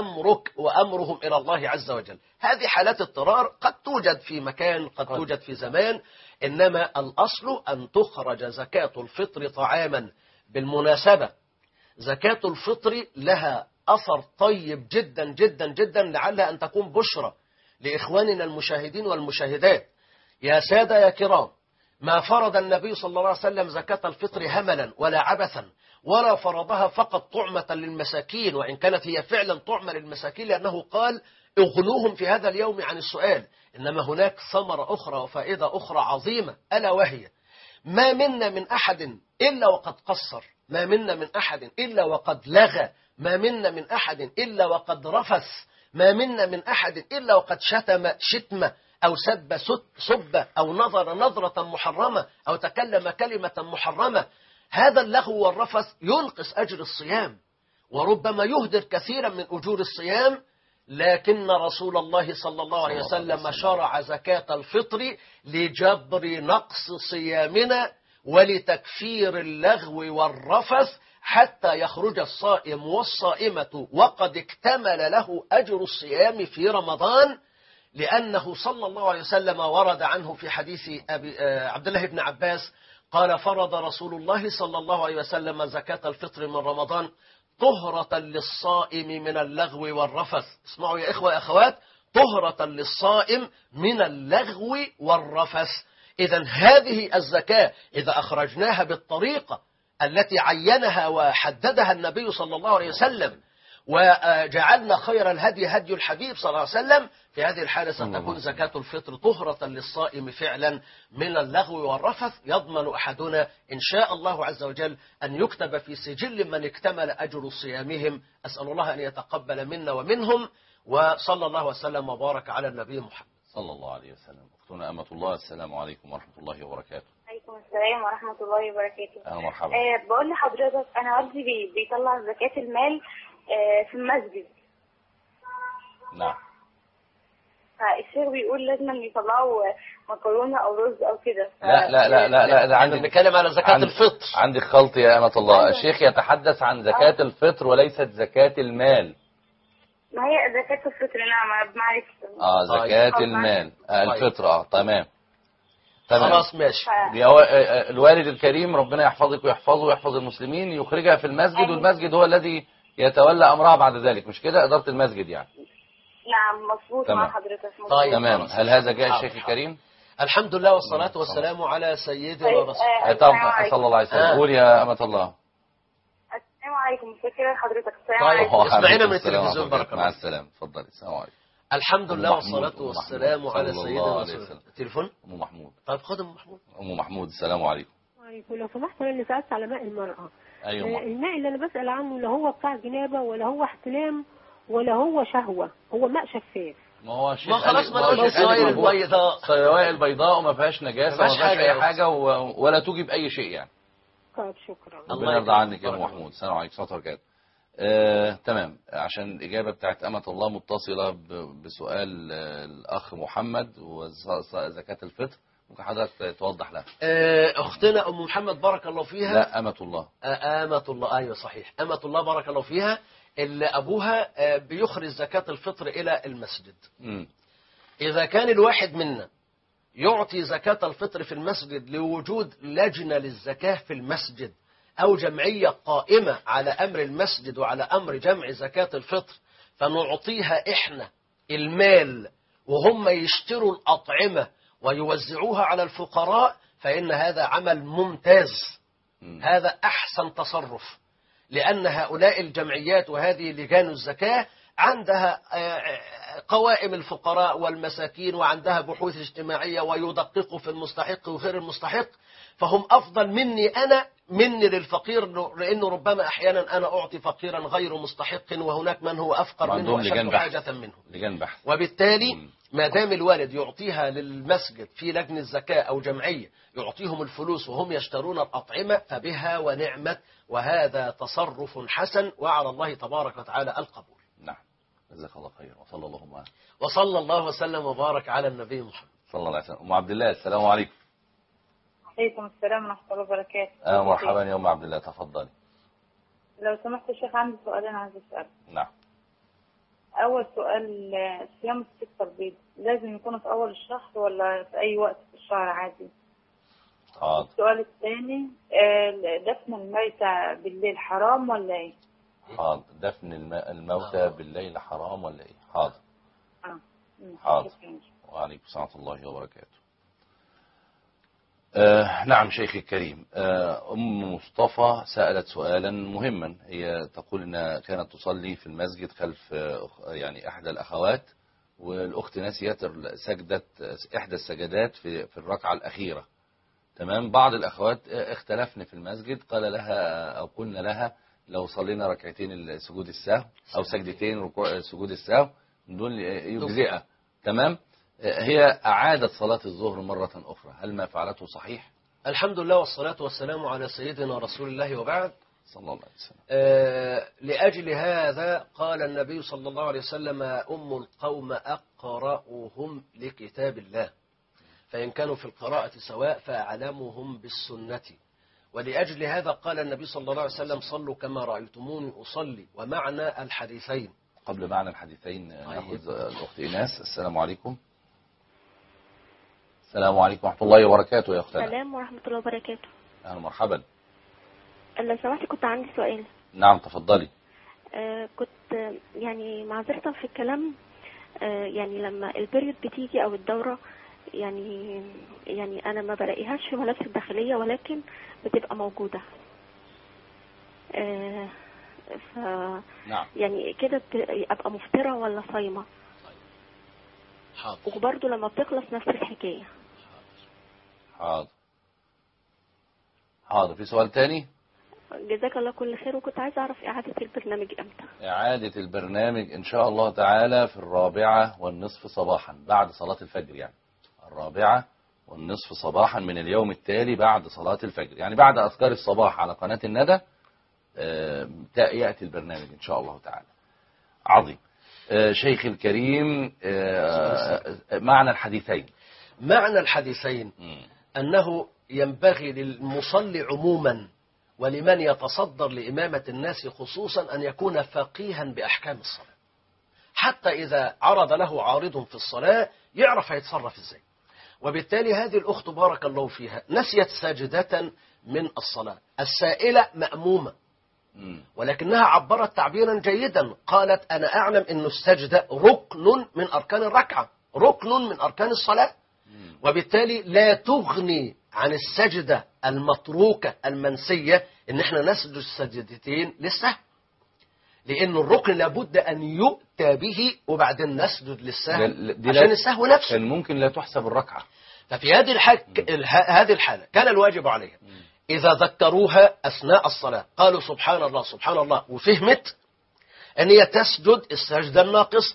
وأمرهم إلى الله عز وجل. هذه حالات اضطرار قد توجد في مكان قد توجد في زمان، إنما الأصل أن تخرج زكاة الفطر طعاما. بالمناسبة زكاة الفطر لها أثر طيب جدا جدا جدا، لعلها أن تكون بشرى لإخواننا المشاهدين والمشاهدات. يا سادة يا كرام، ما فرض النبي صلى الله عليه وسلم زكاة الفطر هملا ولا عبثا، ولا فرضها فقط طعمة للمساكين، وإن كانت هي فعلا طعمة للمساكين لأنه قال اغنوهم في هذا اليوم عن السؤال. إنما هناك ثمرة أخرى وفائدة أخرى عظيمة، ألا وهي ما منا من أحد إلا وقد قصر، ما منا من أحد إلا وقد لغى، ما منا من أحد إلا وقد رفث، ما منا من أحد إلا وقد شتم شتمة أو سب سبة أو نظر نظرة محرمة أو تكلم كلمة محرمة. هذا اللغو والرفث ينقص أجر الصيام وربما يهدر كثيرا من أجور الصيام، لكن رسول الله صلى الله عليه وسلم شرع زكاة الفطر لجبر نقص صيامنا ولتكفير اللغو والرفث حتى يخرج الصائم والصائمة وقد اكتمل له أجر الصيام في رمضان، لأنه صلى الله عليه وسلم ورد عنه في حديث عبد الله بن عباس قال فرض رسول الله صلى الله عليه وسلم زكاة الفطر من رمضان طهرة للصائم من اللغو والرفث. اسمعوا يا إخوة يا أخوات، طهرة للصائم من اللغو والرفث. إذا هذه الزكاة إذا أخرجناها بالطريقة التي عينها وحددها النبي صلى الله عليه وسلم وجعلنا خير الهدي هدي الحبيب صلى الله عليه وسلم، في هذه الحالة ستكون زكاة الفطر طهرة للصائم فعلا من اللغو والرفث. يضمن أحدنا إن شاء الله عز وجل أن يكتب في سجل من اكتمل أجر صيامهم. أسأل الله أن يتقبل منا ومنهم، وصلى الله وسلم وبارك على النبي محمد صلى الله عليه وسلم. أختنا أمة الله، السلام عليكم ورحمة الله وبركاته. عليكم السلام ورحمة الله وبركاته. أهلا مرحبا. بقول لحضرتك أنا والدي بيطلع زكاة المال في المسجد. نعم. فالشيخ بيقول لازم يطلعوا مكرونة أو رز أو كده. لا لا لا لا لا، ده عندي بنتكلم على زكاة الفطر. عندك خلط يا أمة الله. أيوة. الشيخ يتحدث عن زكاة الفطر وليست زكاة المال. ما هي زكاة الفطر. نعم معلش. زكاة المال الفطر. تمام. خلاص ماشي. الوالد الكريم ربنا يحفظك ويحفظه ويحفظ المسلمين يخرجها في المسجد، والمسجد هو الذي يتولى أمرها بعد ذلك، مش كده؟ إدارة المسجد يعني. نعم مظبوط مع حضرتك. طيب تمام. هل هذا جاء الشيخ الكريم؟ الحمد لله والصلاة والسلام على سيدنا رسول الله صلى الله عليه وسلم. قول يا أمة الله. السلام عليكم. شكرا لحضرتك. السلام طيب عليكم. اسمعينا من التلفزيون. بارك الله. مع السلامة. اتفضلي. السلام عليكم. الحمد لله والصلاة والسلام على سيدنا رسول الله. التليفون. أم محمود. طيب خد أم محمود. أم محمود السلام عليكم. وعليكم. لو سمحت انا اللي سالت على ماء المرأة. أيوة. الماء اللي انا بسأل عنه لا هو بتاع جنابة ولا هو احتلام ولا هو شهوة، هو ماء شفاف. ما هو ما خلاص ما نقولش السوائل البيضاء. السوائل البيضاء وما فيهاش نجاسة وما فيهاش أي حاجة ولا توجب أي شيء يعني. طيب شكرا. الله يرضى عنك يا أم محمود. السلام عليكم ورحمة الله وبركاته. تمام. عشان الإجابة بتاعت أمة الله متصلة بسؤال الأخ محمد وزكاة الفطر، ممكن حضرتك توضح لها. أختنا أم محمد بارك الله فيها. لا أمة الله. أمة الله. أيوة صحيح. أمة الله بارك الله فيها اللي أبوها بيخرج زكاة الفطر إلى المسجد. إذا كان الواحد منا يعطي زكاة الفطر في المسجد لوجود لجنة للزكاة في المسجد أو جمعية قائمة على أمر المسجد وعلى أمر جمع زكاة الفطر، فنعطيها إحنا المال وهم يشتروا الأطعمة ويوزعوها على الفقراء، فإن هذا عمل ممتاز. هذا أحسن تصرف، لأن هؤلاء الجمعيات وهذه لجان الزكاة عندها قوائم الفقراء والمساكين وعندها بحوث اجتماعية ويدققوا في المستحق وغير المستحق، فهم أفضل مني للفقير، لأنه ربما أحيانا أنا أعطي فقيرا غير مستحق وهناك من هو أفقر منه وأشد حاجة منه. وبالتالي ما دام الوالد يعطيها للمسجد في لجنة زكاة أو جمعية يعطيهم الفلوس وهم يشترون الأطعمة فبها ونعمت، وهذا تصرف حسن وعلى الله تبارك وتعالى القبول. نعم. جزاك الله خير. وصلى الله وسلم وبارك على النبي محمد صلى الله عليه وسلم. أم عبد الله السلام عليكم. عليكم السلام ورحمة الله وبركاته. مرحبا يا أم عبد الله، تفضلي. لو سمحت يا شيخ عندي سؤالين عايز أسأله. نعم. أول سؤال، صيام الستة البيض لازم يكون في أول الشهر ولا في أي وقت في الشهر عادي؟ حاضر. السؤال الثاني، دفن الميتة بالليل حرام ولا إيه؟ حاضر. دفن الموتى بالليل حرام ولا إيه؟ حاضر. حاضر. وعليكم السلام ورحمة الله وبركاته. نعم شيخي الكريم. أم مصطفى سألت سؤالا مهما. هي تقول أنها كانت تصلي في المسجد خلف يعني إحدى الأخوات، والأخت نسيت سجدت إحدى السجدات في الركعة الأخيرة. تمام. بعض الأخوات اختلفن في المسجد، قال لها أو قلنا لها لو صلينا ركعتين سجود السهو أو سجدتين ركوع سجود السهو دول يجزئها. تمام. هي أعادت صلاة الظهر مرة أخرى، هل ما فعلته صحيح؟ الحمد لله والصلاة والسلام على سيدنا رسول الله وبعد. صلى الله عليه وسلم. لأجل هذا قال النبي صلى الله عليه وسلم أم القوم أقرأهم لكتاب الله، فإن كانوا في القراءة سواء فأعلمهم بالسنة. ولأجل هذا قال النبي صلى الله عليه وسلم صلوا كما رأيتموني أصلي. ومعنى الحديثين، قبل معنى الحديثين نأخذ الأخت إيناس. السلام عليكم. السلام عليكم ورحمة الله وبركاته يا أختنا. السلام ورحمة الله وبركاته. أهلا مرحبا. لو سمحتي كنت عندي سؤال. نعم تفضلي. كنت يعني معذرة في الكلام، يعني لما البريود بتيجي أو الدورة يعني انا ما بلاقيهاش في ملابس الداخليه ولكن بتبقى موجوده. ف نعم. يعني كده ابقى مفطره ولا صايمه؟ حاضر. وبرضه لما بتخلص نفس الحكايه. حاضر. في سؤال تاني؟ جزاك الله كل خير. وكنت عايزه اعرف اعاده البرنامج امتى؟ إعادة البرنامج إن شاء الله تعالى في 4:30 صباحا بعد صلاة الفجر، يعني 4:30 صباحا من اليوم التالي بعد صلاة الفجر، يعني بعد أذكار الصباح على قناة الندى يأتي البرنامج إن شاء الله تعالى. عظيم. شيخ الكريم، معنى الحديثين. معنى الحديثين أنه ينبغي للمصلي عموما ولمن يتصدر لإمامة الناس خصوصا أن يكون فقيها بأحكام الصلاة، حتى إذا عرض له عارض في الصلاة يعرف يتصرف إزاي. وبالتالي هذه الأخت بارك الله فيها نسيت ساجدة من الصلاة، السائلة مأمومة، ولكنها عبرت تعبيرا جيدا، قالت أنا أعلم أن السجدة ركن من أركان الركعة، ركن من أركان الصلاة، وبالتالي لا تغني عن السجدة المتروكة المنسية ان احنا نسجد السجدتين للسهو، لان الركن لابد ان يؤتى به وبعدين نسجد للسهو عشان السهو نفسه كان ممكن لا تحسب الركعة. ففي هذه الحالة كان الواجب عليها اذا ذكروها اثناء الصلاة قالوا سبحان الله سبحان الله، وفهمت ان هي تسجد السجدة الناقصة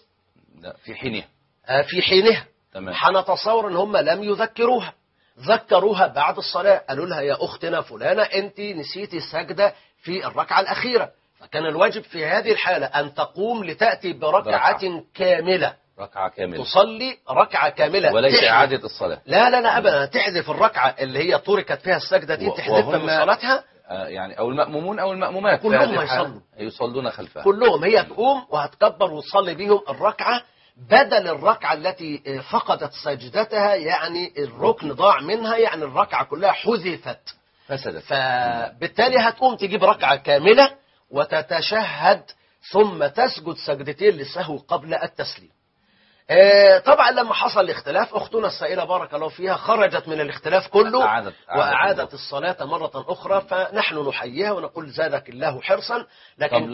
في حينها تمام. حنتصور ان هم لم يذكروها، ذكروها بعد الصلاة، قالوا لها يا أختنا فلانة أنت نسيتي السجدة في الركعة الأخيرة، فكان الواجب في هذه الحالة أن تقوم لتأتي بركعة كاملة، ركعة كاملة، تصلي ركعة كاملة وليس إعادة الصلاة. لا أبدا، تحذف الركعة اللي هي تركت فيها السجدة دي، تحذفها من صلاتها. يعني أو المأمومون أو المأمومات كلهم يصلون خلفها، كلهم هي تقوم وهتكبر وتصلي بهم الركعة بدل الركعة التي فقدت سجدتها، يعني الركن ضاع منها، يعني الركعة كلها حذفت فسدت. فبالتالي هتقوم تجيب ركعة كاملة وتتشهد ثم تسجد سجدتين للسهو قبل التسليم. طبعا لما حصل الاختلاف أختنا السائلة بارك الله فيها خرجت من الاختلاف كله وأعادت الصلاة مرة أخرى، فنحن نحييها ونقول زادك الله حرصا، لكن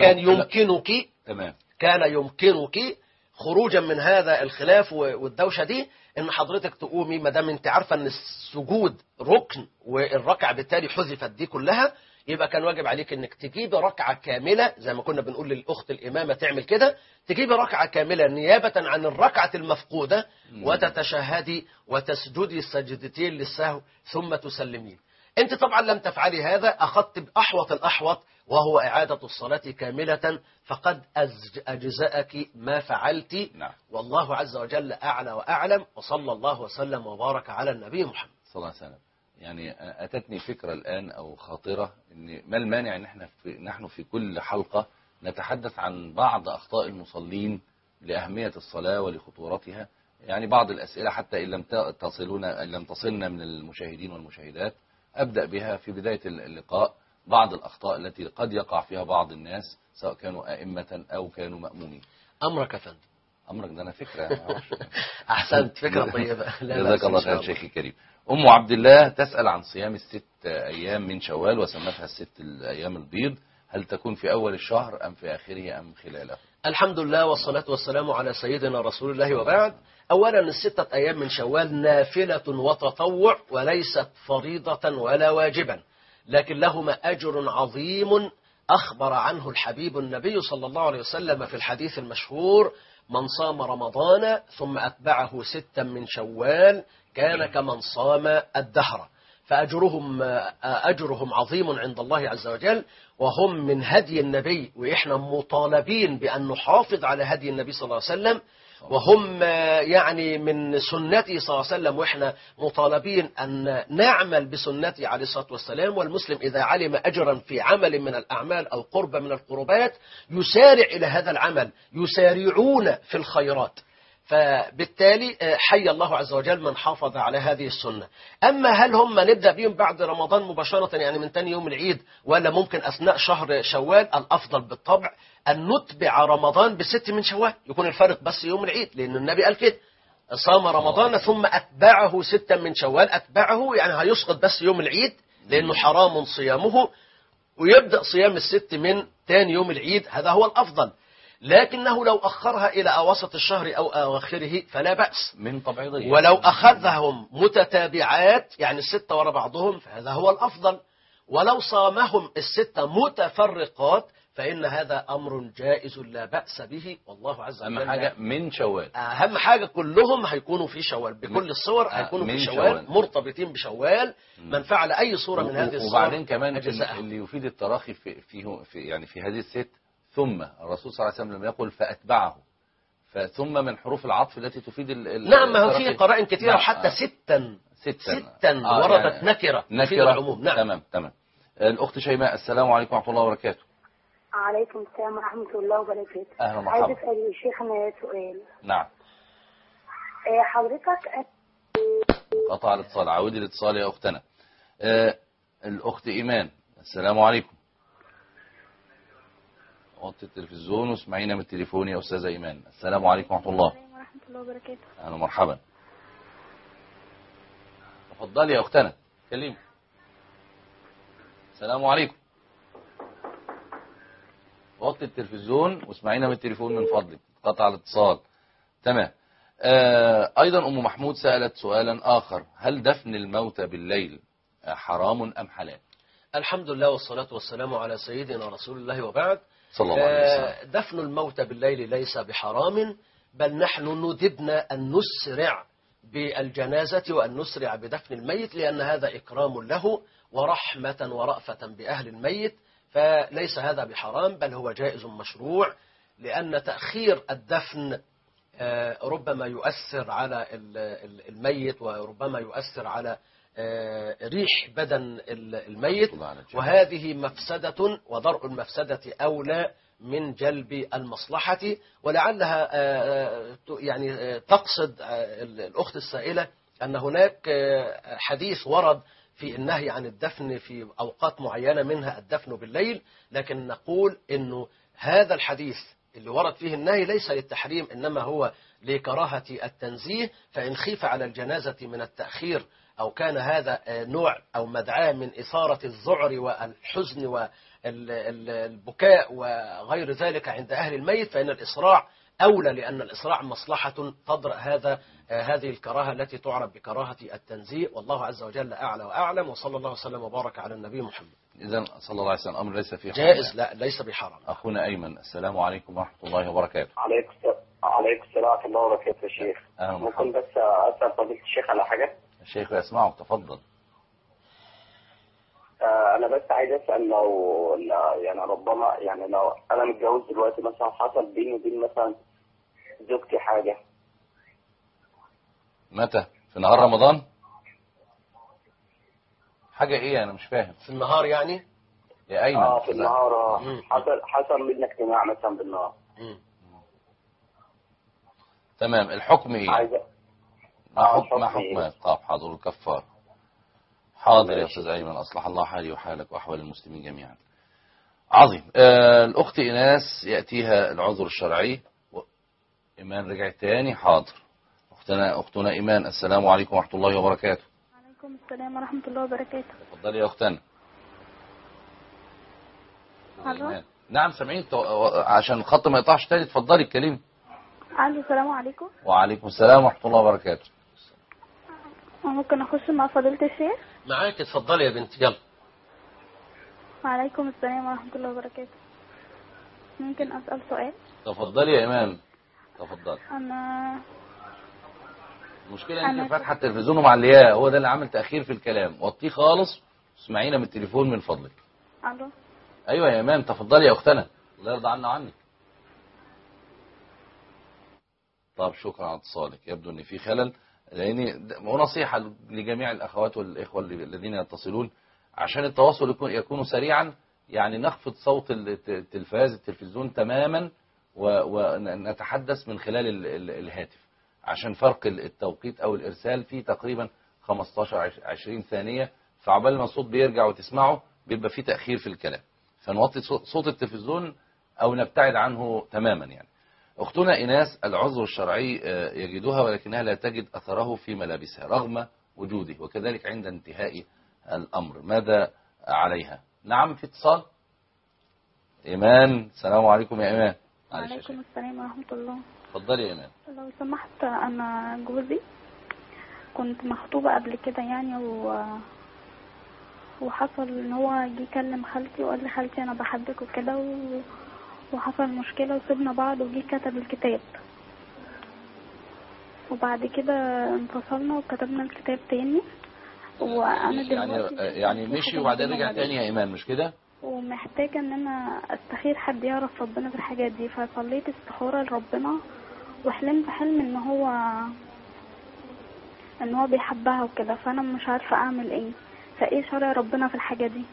كان يمكنك خروجا من هذا الخلاف والدوشة دي ان حضرتك تقومي ما دام انت عارفه ان السجود ركن والركعه بالتالي حذفت دي كلها، يبقى كان واجب عليك انك تجيبي ركعه كامله زي ما كنا بنقول للاخت الامامه تعمل كده، تجيبي ركعه كامله نيابه عن الركعه المفقوده وتتشهدي وتسجدي السجدتين للسهو ثم تسلمين. انت طبعا لم تفعلي هذا، اخذت باحوط الاحوط وهو إعادة الصلاة كاملة، فقد أجزأك ما فعلت. نعم. والله عز وجل أعلى وأعلم، وصلى الله وسلم وبارك على النبي محمد صلى الله عليه وسلم. يعني أتتني فكرة الآن أو خاطرة، إن ما المانع إن نحن في كل حلقة نتحدث عن بعض أخطاء المصلين لأهمية الصلاة ولخطورتها، يعني بعض الأسئلة حتى إن لم تصلنا من المشاهدين والمشاهدات أبدأ بها في بداية اللقاء، بعض الأخطاء التي قد يقع فيها بعض الناس سواء كانوا أئمة أو كانوا مأمومين. أمرك يا فندم. أمرك ده أنا فكرة. أحسنت، فكرة طيبة. جزاك الله خير شيخي الكريم. أم عبد الله تسأل عن صيام 6 أيام من شوال وسمتها 6 الأيام البيض، هل تكون في أول الشهر أم في آخره أم خلاله؟ الحمد لله والصلاة والسلام على سيدنا رسول الله، وبعد. أولا 6 أيام من شوال نافلة وتطوع وليست فريضة ولا واجبا، لكن لهما أجر عظيم أخبر عنه الحبيب النبي صلى الله عليه وسلم في الحديث المشهور: من صام رمضان ثم أتبعه 6 من شوال كان كمن صام الدهر. فأجرهم عظيم عند الله عز وجل، وهم من هدي النبي، وإحنا مطالبين بأن نحافظ على هدي النبي صلى الله عليه وسلم، وهم يعني من سنته صلى الله عليه وسلم، وإحنا مطالبين أن نعمل بسنته عليه الصلاة والسلام. والمسلم إذا علم أجرا في عمل من الأعمال أو قرب من القربات يسارع إلى هذا العمل، يسارعون في الخيرات. فبالتالي حي الله عز وجل من حافظ على هذه السنة. أما هل هم نبدأ بهم بعد رمضان مباشرة يعني من تاني يوم العيد، ولا ممكن أثناء شهر شوال؟ الأفضل بالطبع أن نتبع رمضان ب6 من شوال، يكون الفارق بس يوم العيد، لأن النبي قال كده: صام رمضان ثم أتبعه 6 من شوال. أتبعه يعني هيسقط بس يوم العيد لأنه حرام صيامه، ويبدأ صيام ال6 من تاني يوم العيد. هذا هو الأفضل، لكنه لو أخرها إلى أواسط الشهر أو أواخره فلا بأس من طبيعية. ولو أخذهم متتابعات يعني ال6 وراء بعضهم فهذا هو الأفضل، ولو صامهم ال6 متفرقات فإن هذا أمر جائز لا بأس به، والله عز وجل. أهم حاجة من شوال. أهم حاجة كلهم هيكونوا في شوال بكل الصور، هيكونوا في شوال مرتبطين بشوال. من فعل أي صورة من هذه الصور وبعدين كمان أجزاءه. اللي يفيد التراخي في هذه الست، ثم الرسول صلى الله عليه وسلم لم يقل فأتبعه، فثم من حروف العطف التي تفيد نعم، ما هو فيه قرائن كثيرة، وحتى ستا وردت يعني نكرة في العموم. نعم. تمام. الأخت شيماء، السلام عليكم ورحمة الله وبركاته. عليكم السلام ورحمة الله وبركاته. أهلا ومرحبا. عايز أسأل الشيخنا سؤال. نعم. حضرتك قطع الاتصال، عودي الاتصال يا أختنا. الأخت إيمان، السلام عليكم. وطي التلفزيون واسمعينا من التليفون يا أستاذة إيمان. السلام عليكم ورحمة الله. السلام ورحمة الله وبركاته. أهلا ومرحبا. تفضلي يا أختنا، كلمي. السلام عليكم. وطي التلفزيون واسمعينا من التليفون من فضلك، قطع الاتصال. تمام. أيضا أم محمود سألت سؤالا آخر: هل دفن الموتى بالليل حرام أم حلال؟ الحمد لله والصلاة والسلام على سيدنا رسول الله، وبعد. صلى الله عليه وسلم. دفن الموتى بالليل ليس بحرام، بل نحن ندبنا أن نسرع بالجنازة وأن نسرع بدفن الميت، لأن هذا إكرام له ورحمة ورأفة بأهل الميت، فليس هذا بحرام بل هو جائز مشروع، لأن تأخير الدفن ربما يؤثر على الميت، وربما يؤثر على ريح بدن الميت، وهذه مفسدة، ودرء المفسدة أولى من جلب المصلحة. ولعلها يعني تقصد الأخت السائلة أن هناك حديث ورد في النهي عن الدفن في أوقات معينة، منها الدفن بالليل، لكن نقول أنه هذا الحديث اللي ورد فيه النهي ليس للتحريم، إنما هو لكراهة التنزيه. فإن خيف على الجنازة من التأخير أو كان هذا نوع أو مدعاة من إثارة الذعر والحزن والبكاء وغير ذلك عند أهل الميت، فإن الإسراع أولى، لأن الإسراع مصلحة تضرأ هذه الكراهة التي تعرف بكراهة التنزيه. والله عز وجل أعلى وأعلم، وصلى الله وسلم وبارك على النبي محمد. إذن صلى الله عليه وسلم أمر ليس فيه جائز، لا ليس بحرام. أخونا أيمن، السلام عليكم ورحمة الله وبركاته. عليكم السلام ورحمة الله وبركاته يا شيخ. ممكن بس أسأل فضيلة الشيخ على حاجة؟ الشيخ يسمعك، تفضل. أنا بس عايز أسأل، لو يعني ربما يعني لو أنا متجوز دلوقتي مثلا، حصل بيني وبين مثلا زوجتي حاجة. متى؟ في نهار رمضان؟ حاجة إيه؟ أنا مش فاهم. في النهار يعني؟ يا أيمن. في النهار. حصل بينا اجتماع مثلا بالنهار. تمام. الحكم إيه؟ ما حكم؟ طب حاضر، الكفار. حاضر يا أستاذ أيمن، أصلح الله حالي وحالك وأحوال المسلمين جميعا. عظيم. الأخت إناس يأتيها العذر الشرعي. إيمان رجعت تاني. حاضر. أختنا إيمان، السلام عليكم ورحمة الله وبركاته. وعليكم السلام ورحمة الله وبركاته. تفضلي يا أختنا. الو. نعم سامعين، عشان الخط ما يقطعش تاني. تفضلي الكلمة. السلام عليكم. وعليكم السلام ورحمة الله وبركاته. ممكن أخش مع فضيلة الشيخ؟ معاك، تفضلي يا بنتي، يلا. وعليكم السلام ورحمة الله وبركاته. ممكن أسأل سؤال؟ تفضلي يا إيمان، تفضلي. أنا المشكلة انت فاتحة التلفزيون ومعلياه، هو ده اللي عامل تأخير في الكلام. وطيه خالص، اسمعينا من التليفون من فضلك. الو. ايوه يا ايمان، تفضلي يا اختنا، الله يرضى عنا وعنك. طب شكرا على اتصالك، يبدو ان في خلل، لان ونصيحة لجميع الاخوات والاخوة الذين يتصلون، عشان التواصل يكون سريعا، يعني نخفض صوت التلفزيون تماما ونتحدث من خلال الهاتف، عشان فرق التوقيت او الارسال فيه تقريبا 15-20 ثانية، فعبال ما الصوت بيرجع وتسمعه بيبقى فيه تأخير في الكلام، فنوطي صوت التلفزيون او نبتعد عنه تماما يعني. أختنا إيناس العذر الشرعي يجدها ولكنها لا تجد أثره في ملابسها رغم وجوده، وكذلك عند انتهاء الأمر، ماذا عليها؟ نعم، في اتصال. إيمان، السلام عليكم يا إيمان. وعليكم السلام ورحمة الله. اتفضلي يا إيمان. لو سمحت، أنا جوزي كنت مخطوبة قبل كده يعني، وحصل ان هو جه يكلم خالتي وقال لي خالتي انا بحبك وكده، وحصل مشكلة وسيبنا بعض، وجه كتب الكتاب، وبعد كده انفصلنا وكتبنا الكتاب تاني. وانا دلوقتي يعني مشي وبعدين رجع تاني يا إيمان، مش كده؟ ومحتاجة ان انا استخير حد يعرف ربنا في الحاجات دي، فصليت استخارة لربنا وحلمت حلم ان هو بيحبها وكده، فانا مش عارفة اعمل ايه، فايه شرع ربنا في الحاجة دي؟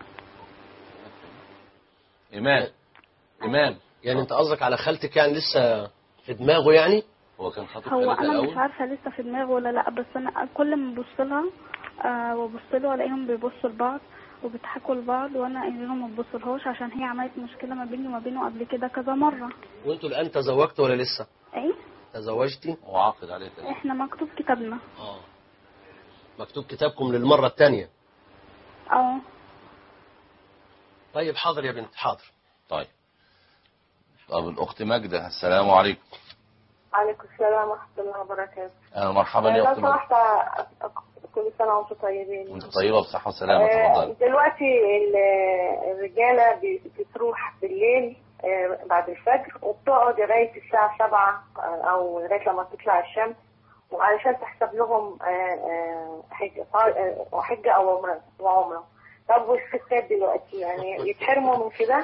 إيمان يعني انت قصدك على خالتك يعني لسه في دماغه يعني؟ هو كان خاطب هو خالتها انا الأول؟ مش عارفة لسه في دماغه ولا لا، بس انا كل ما ببص لها وبص له الاقيهم بيبصوا لبعض وبيضحكوا لبعض، وانا قايله لهم ما تبصلهاش عشان هي عملت مشكلة ما بيني وما بينه قبل كده كذا مرة. وانتوا الآن تزوجتوا ولا لسه؟ ايه؟ تزوجتي؟ وعاقد عليه تاني؟ احنا مكتوب كتابنا. مكتوب كتابكم للمرة الثانية؟ طيب حاضر يا بنت، حاضر. طب الأخت ماجدة، السلام عليكم. عليكم السلام ورحمة الله وبركاته. مرحبا يا أخت لو ماجدة. سمحت، كل سنة وانتم طيبين. وانت طيبة بصحة وسلامة. تفضل. دلوقتي الرجالة بتروح بالليل بعد الفجر، وبتقعد لغاية الساعة 7 أو لغاية لما تطلع الشمس، وعلشان تحسب لهم حجة أو عمرة. طب والستات دلوقتي يعني يتحرموا من كده؟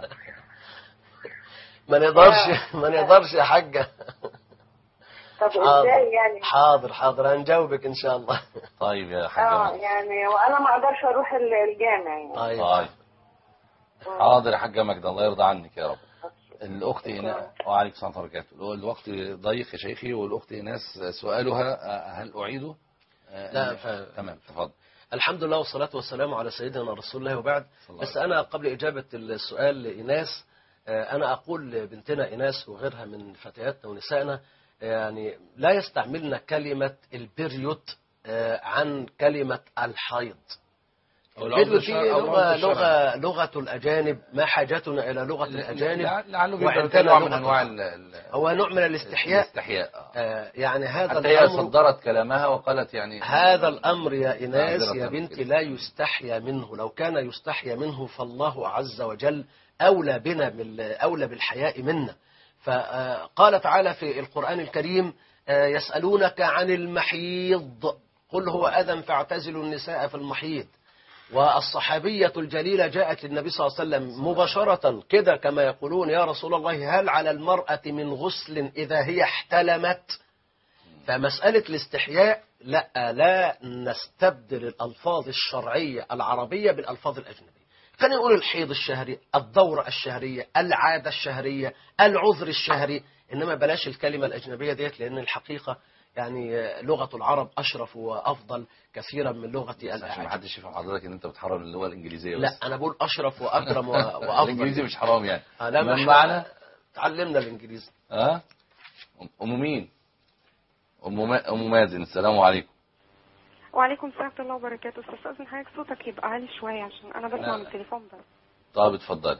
ما نقدرش يا حاجة. طب ازاي يعني؟ حاضر هنجاوبك ان شاء الله. طيب يا حاجة يعني وانا ما اقدرش اروح الجامع يعني. طيب حاضر يا حاجة ماجدة، الله يرضى عنك يا رب. الأخت هنا وعليكم السلام ورحمة الله وبركاته. الوقت ضيق يا شيخي، والأخت ناس سؤالها هل أعيده؟ لا تمام، تفضل. الحمد لله والصلاة والسلام على سيدنا رسول الله وبعد. بس أنا قبل إجابة السؤال لإيناس، أنا أقول لبنتنا إيناس وغيرها من فتياتنا ونسائنا، يعني لا يستعملنا كلمة البريوت عن كلمة الحيض. البريوت هي لغة الأجانب، ما حاجتنا إلى لغة الأجانب، وعندنا نوع من أنواع هو نوع من الاستحياء. يعني هذا حتى هي صدرت كلامها وقالت يعني هذا الأمر يا إيناس يا بنتي لا يستحيا منه، لو كان يستحيا منه فالله عز وجل أولى بالحياء منا. فقال تعالى في القرآن الكريم: يسألونك عن المحيض قل هو أذى فاعتزلوا النساء في المحيض. والصحابية الجليلة جاءت للنبي صلى الله عليه وسلم مباشرة كده كما يقولون: يا رسول الله هل على المرأة من غسل إذا هي احتلمت؟ فمسألة الاستحياء لا نستبدل الألفاظ الشرعية العربية بالألفاظ الأجنبية. خلينا نقول الحيض الشهري، الدورة الشهرية، العادة الشهرية، العذر الشهري، إنما بلاش الكلمة الأجنبية ديت، لأن الحقيقة يعني لغة العرب أشرف وأفضل كثيرا من لغة الأعجم. عشان ما حدش يفهم حضرتك إن أنت بتحرم اللغة الإنجليزية بس. لا، أنا بقول أشرف وأكرم وأفضل. الإنجليزي مش حرام يعني. من معنا تعلمنا الإنجليزي. أم مين؟ أم مازن، السلام عليكم. وعليكم السلام ورحمة الله وبركاته. استاذن حضرتك صوتك يبقى عالي شوية عشان أنا بسمع من التليفون بس. طب اتفضلي.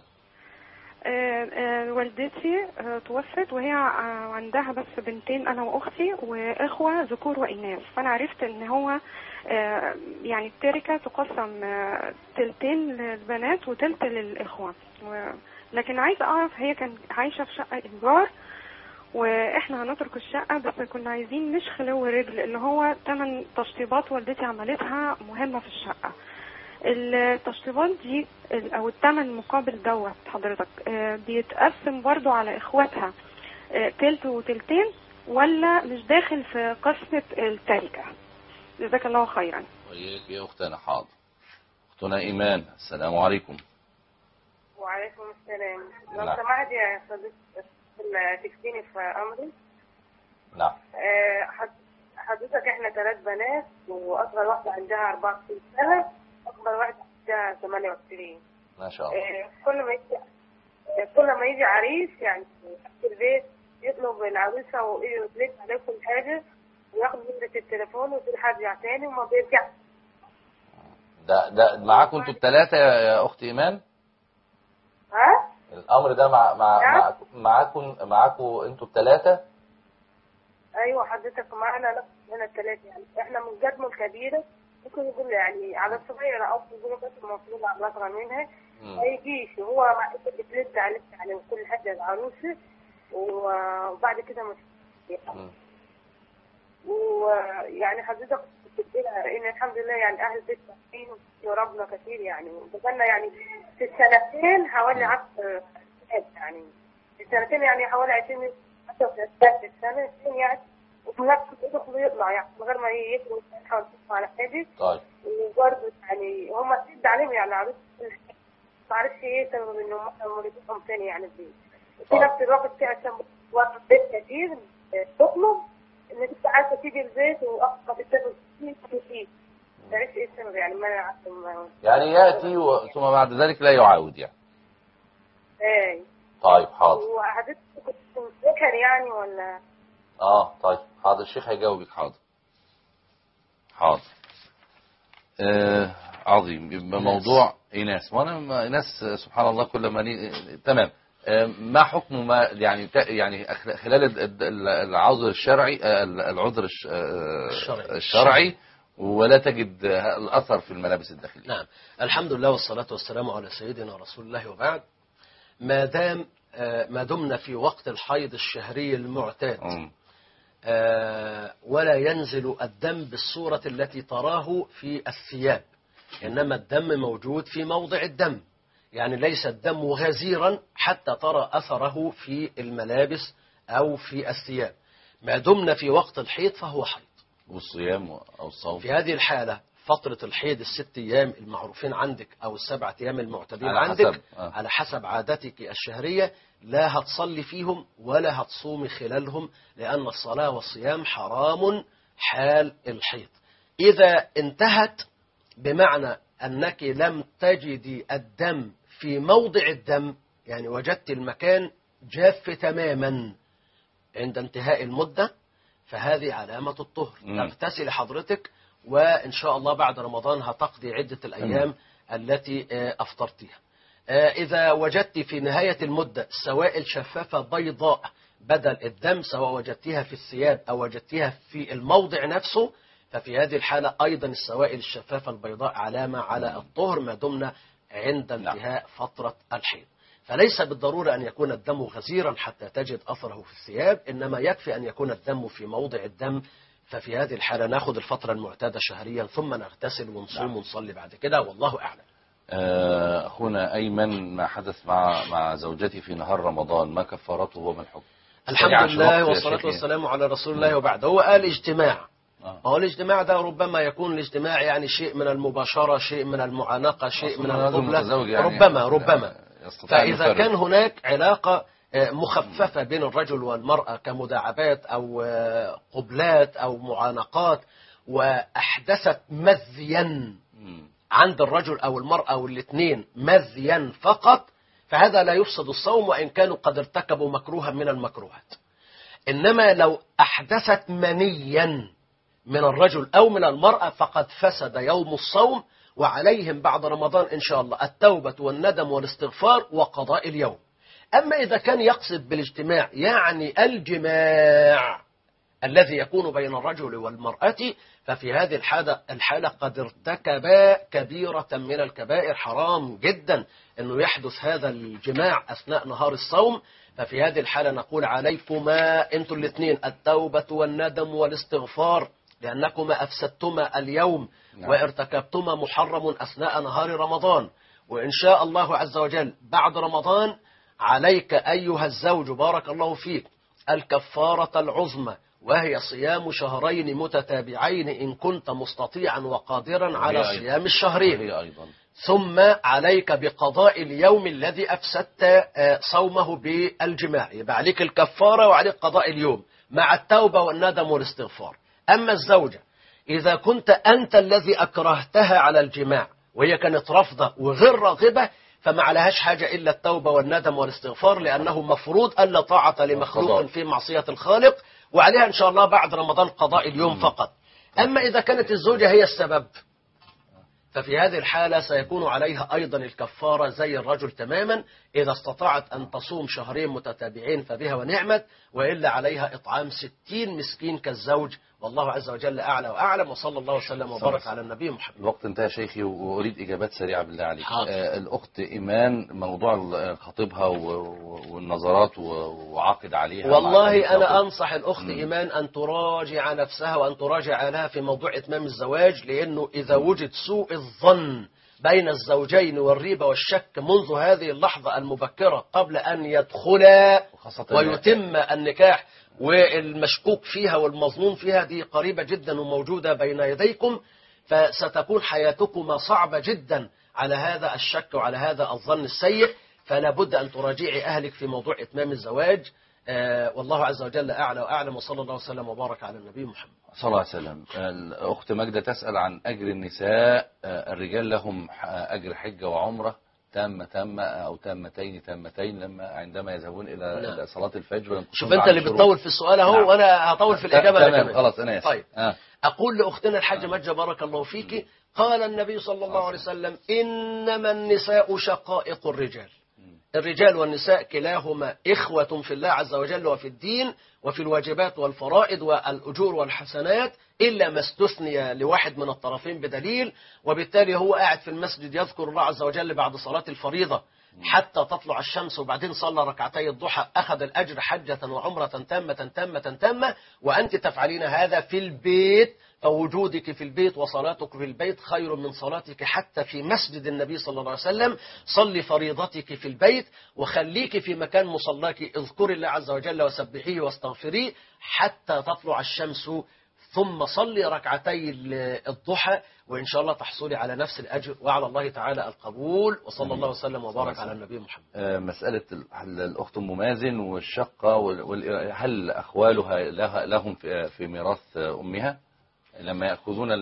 والدتي توفت وهي عندها بس بنتين، أنا وأختي وإخوة ذكور وإناث، فأنا عرفت إن هو يعني التركة تقسم تلتين للبنات وتلت للإخوة، لكن عايزة أعرف هي كانت عايشة في شقة إيجار واحنا هنترك الشقة، بس كنا عايزين مش خلو رجل، اللي هو 8 تشطيبات والدتي عملتها مهمة في الشقة. التشطيبات دي او الثمن مقابل دوت حضرتك بيتقسم برضو على اخواتها تلت وتلتين، ولا مش داخل في قسمة التركة؟ جزاك الله خيرا. وياك يا اختنا. حاضر. اختنا ايمان، السلام عليكم. وعليكم السلام. لو سمحت يا صديقتي تفتيني في امري. نعم. حضرتك احنا 3 بنات، واصغر واحده عندها 24 سنه، اكبر واحده عندها 28. ما شاء الله. كل ما يجي عريس يعني في البيت يطلب العروسة ويدلك عليه كل حاجة وياخد نمرة التليفون ويقول هرجع تاني وما بيرجعش. ده معاكم انتوا الثلاثة يا أخت إيمان؟ ها؟ الأمر ده معاكم انتوا الثلاثة؟ أيوة حضرتك معانا هنا الثلاثة يعني إحنا من جدنا الكبيرة ممكن يقول يعني على الصغيرة أو يقولوا بس المفروض على الأصغر منها ما يجيش وهو مع بتلد عليه يعني وكل حاجة العروسة وبعد كده مش ويعني حضرتك بتقولها ان الحمد لله يعني اهل البيت فاهمين وربنا كثير يعني بقالنا يعني في السنتين حوالي 10 يعني في السنتين يعني حوالي 20 السنة يعني وفي نفس يدخل ويطلع يعني من غير ما يدخل يحاول يطلع على حاجة. طيب وبرضه يعني هم سد عليهم يعني عروس ما اعرفش ايه سبب انهم مريضهم تاني يعني البيت. في نفس الوقت في عشان وقت بيت كتير تطلب ان انت عايزه تيجي البيت واقصى بتاخد فيه تعرف ايه السبب يعني ما عارفه يعني ياتي ثم بعد ذلك لا يعاود يعني. ايه طيب حاضر. وحضرتك كنت مذاكر يعني ولا؟ طيب حاضر الشيخ هيجاوبك. حاضر. عظيم. يبقى موضوع إيناس وانا إيناس سبحان الله كل ما تمام. ما حكم ما يعني خلال العذر الشرعي الشرعي ولا تجد الأثر في الملابس الداخلية؟ نعم الحمد لله والصلاة والسلام على سيدنا رسول الله وبعد. ما دمنا في وقت الحيض الشهري المعتاد ولا ينزل الدم بالصورة التي تراه في الثياب إنما الدم موجود في موضع الدم يعني ليس الدم غزيرا حتى ترى أثره في الملابس أو في الثياب. ما دمنا في وقت الحيض فهو حيض. والصيام أو الصوم في هذه الحالة فترة الحيض ال6 أيام المعروفين عندك أو ال7 أيام المعتادين عندك على حسب عادتك الشهرية لا هتصلي فيهم ولا هتصومي خلالهم لأن الصلاة والصيام حرام حال الحيض. إذا انتهت بمعنى أنك لم تجدي الدم في موضع الدم يعني وجدت المكان جاف تماما عند انتهاء المدة فهذه علامة الطهر. تغتسل حضرتك وإن شاء الله بعد رمضان هتقضي عدة الأيام التي أفطرتها. إذا وجدت في نهاية المدة سوائل شفافة بيضاء بدل الدم سواء وجدتها في الثياب أو وجدتها في الموضع نفسه ففي هذه الحالة أيضا السوائل الشفافة البيضاء علامة على الطهر ما دمنا عند انتهاء فترة الحيض. فليس بالضرورة أن يكون الدم غزيرا حتى تجد أثره في الثياب إنما يكفي أن يكون الدم في موضع الدم. ففي هذه الحالة ناخذ الفترة المعتادة شهريا ثم نغتسل ونصوم ونصلي بعد كده والله أعلم. أخونا أيمن ما حدث مع زوجتي في نهار رمضان ما كفارته وما الحكم؟ الحمد لله والصلاة والسلام على رسول الله وبعد. هو قال اجتماع هو الاجتماع ده ربما يكون الاجتماع يعني شيء من المباشرة شيء من المعانقة شيء من القبلة يعني ربما فإذا كان هناك علاقة مخففة بين الرجل والمرأة كمداعبات أو قبلات أو معانقات وأحدثت مذيا عند الرجل أو المرأة والاثنين مذيا فقط فهذا لا يفسد الصوم وإن كانوا قد ارتكبوا مكروها من المكروهات. إنما لو أحدثت منيا من الرجل أو من المرأة فقد فسد يوم الصوم وعليهم بعد رمضان إن شاء الله التوبة والندم والاستغفار وقضاء اليوم. أما إذا كان يقصد بالاجتماع يعني الجماع الذي يكون بين الرجل والمرأة ففي هذه الحالة قد ارتكب كبيرة من الكبائر. حرام جدا أنه يحدث هذا الجماع أثناء نهار الصوم. ففي هذه الحالة نقول عليكما أنتم الاثنين التوبة والندم والاستغفار لأنكما أفسدتما اليوم وارتكبتما محرم أثناء نهار رمضان. وإن شاء الله عز وجل بعد رمضان عليك أيها الزوج بارك الله فيك الكفارة العظمى وهي صيام شهرين متتابعين إن كنت مستطيعا وقادرا على صيام الشهرين ثم عليك بقضاء اليوم الذي أفسدت صومه بالجماع. يبقى عليك الكفارة وعليك قضاء اليوم مع التوبة والندم والاستغفار. أما الزوجة إذا كنت أنت الذي أكرهتها على الجماع وهي كانت رافضة وغير راغبة فما عليهاش حاجة إلا التوبة والندم والاستغفار، لأنه مفروض ألا طاعة لمخلوق في معصية الخالق، وعليها إن شاء الله بعد رمضان قضاء اليوم فقط. أما إذا كانت الزوجة هي السبب، ففي هذه الحالة سيكون عليها أيضا الكفارة زي الرجل تماما. إذا استطاعت أن تصوم شهرين متتابعين فبها ونعمت، وإلا عليها إطعام 60 مسكين كالزوج، والله عز وجل أعلى وأعلم. وصلى الله وسلم وبارك على النبي محمد. الوقت انتهى يا شيخي، وأريد إجابات سريعة بالله عليك. الأخت إيمان، موضوع خطيبها والنظرات وعاقد عليها، والله أنا أنصح الأخت إيمان أن تراجع نفسها وأن تراجع لها في موضوع إتمام الزواج، لأنه إذا وجد سوء الظن بين الزوجين والريبة والشك منذ هذه اللحظة المبكرة قبل أن يدخلا ويتم النكاح، والمشكوك فيها والمظنون فيها دي قريبة جدا وموجودة بين يديكم، فستكون حياتكما صعبة جدا على هذا الشك وعلى هذا الظن السيء. فلا بد أن تراجعي أهلك في موضوع إتمام الزواج. والله عز وجل أعلى وأعلم، وصلى الله وسلم وبارك على النبي محمد صلى الله عليه وسلم. الأخت ماجدة تسأل عن أجر النساء. الرجال لهم أجر حجة وعمرة تامة أو تامتين لما عندما يذهبون إلى صلاة الفجر. شوف أنت اللي بتطول في السؤال أهو، وأنا هطول في الإجابة. تمام، خلاص أنا آسف. طيب. أقول لأختنا الحاجة مجة بارك الله فيك، قال النبي صلى الله عليه وسلم: إنما النساء شقائق الرجال. الرجال والنساء كلاهما إخوة في الله عز وجل، وفي الدين وفي الواجبات والفرائض والأجور والحسنات، إلا ما استثني لواحد من الطرفين بدليل. وبالتالي هو قاعد في المسجد يذكر الله عز وجل بعد صلاة الفريضة حتى تطلع الشمس، وبعدين صلى ركعتي الضحى، أخذ الأجر حجة وعمرة تامة. وأنت تفعلين هذا في البيت، فوجودك في البيت وصلاتك في البيت خير من صلاتك حتى في مسجد النبي صلى الله عليه وسلم. صلي فريضتك في البيت، وخليك في مكان مصلاك، اذكري الله عز وجل وسبحيه واستغفريه حتى تطلع الشمس، ثم صلي ركعتي الضحى، وإن شاء الله تحصلي على نفس الأجر وعلى الله تعالى القبول. وصلى الله وسلم وبارك على النبي محمد. مسألة الأخت أم مازن والشقة، هل أخوالها لهم في ميراث أمها لما يأخذون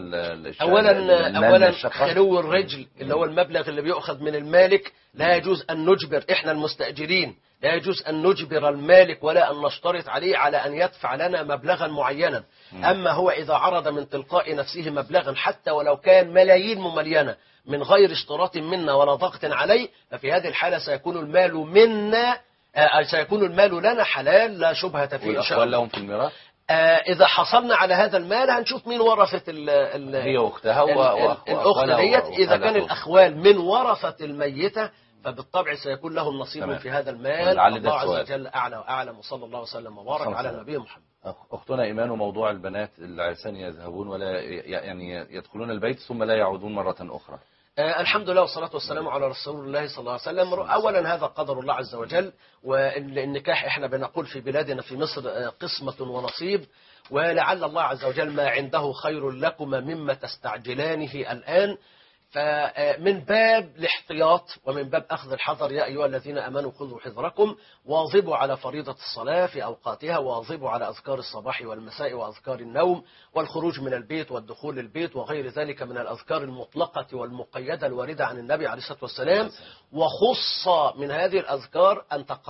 أولا خلو الرجل اللي هو المبلغ اللي بيؤخذ من المالك لا يجوز أن نجبر إحنا المستأجرين، لا يجوز أن نجبر المالك ولا أن نشترط عليه على أن يدفع لنا مبلغا معينا. أما هو إذا عرض من تلقاء نفسه مبلغا حتى ولو كان ملايين مملينة من غير اشتراط منا ولا ضغط عليه، ففي هذه الحالة سيكون المال منا، سيكون المال لنا حلال لا شبهة فيه إن شاء الله. لهم في الميراث إذا حصلنا على هذا المال هنشوف مين ورثة هي وأختها الأخت ديت. إذا كان الأخوال من ورثة الميتة فبالطبع سيكون لهم نصيب في هذا المال. الله عز وجل أعلى وأعلم، وصلى الله وسلم وبارك على النبي محمد. أختنا إيمان، وموضوع البنات العرسان يذهبون ولا يدخلون البيت ثم لا يعودون مرة أخرى. الحمد لله والصلاة والسلام على رسول الله صلى الله عليه وسلم. أولا هذا قدر الله عز وجل، والنكاح احنا بنقول في بلادنا في مصر قسمة ونصيب، ولعل الله عز وجل ما عنده خير لكما مما تستعجلانه الآن. فمن باب الاحتياط ومن باب أخذ الحذر، يا أيها الذين أمنوا خذوا حذركم، واظبوا على فريضة الصلاة في أوقاتها، واظبوا على أذكار الصباح والمساء وأذكار النوم والخروج من البيت والدخول للبيت وغير ذلك من الأذكار المطلقة والمقيدة الواردة عن النبي عليه الصلاة والسلام. وخص من هذه الأذكار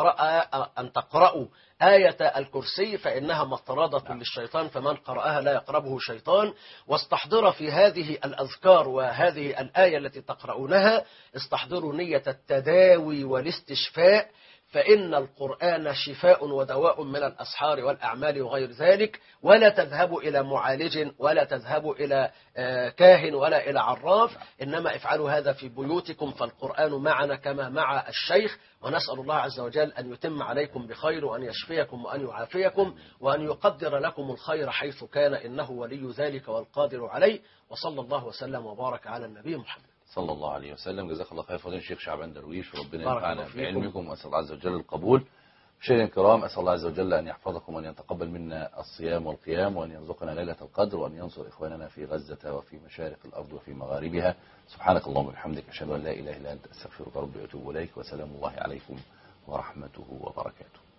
أن تقرأوا آية الكرسي، فإنها مطردة للشيطان، فمن قرأها لا يقربه شيطان. واستحضر في هذه الأذكار وهذه الآية التي تقرؤونها، استحضروا نية التداوي والاستشفاء، فإن القرآن شفاء ودواء من الأسحار والأعمال وغير ذلك. ولا تذهبوا إلى معالج ولا تذهبوا إلى كاهن ولا إلى عراف، إنما افعلوا هذا في بيوتكم، فالقرآن معنا كما مع الشيخ. ونسأل الله عز وجل أن يتم عليكم بخير، وأن يشفيكم وأن يعافيكم، وأن يقدر لكم الخير حيث كان، إنه ولي ذلك والقادر عليه. وصلى الله وسلم وبارك على النبي محمد صلى الله عليه وسلم. جزاك الله خير فضيلة الشيخ شعبان درويش، وربنا ينفعنا بعلمكم، وأسأل الله عز وجل القبول. مشاهدينا الكرام، أسأل الله عز وجل أن يحفظكم وأن يتقبل منا الصيام والقيام، وأن يرزقنا ليلة القدر، وأن ينصر إخواننا في غزة وفي مشارق الأرض وفي مغاربها. سبحانك اللهم وبحمدك، أشهد أن لا إله إلا أنت، أستغفرك ربي وأتوب إليك، وسلام الله عليكم ورحمته وبركاته.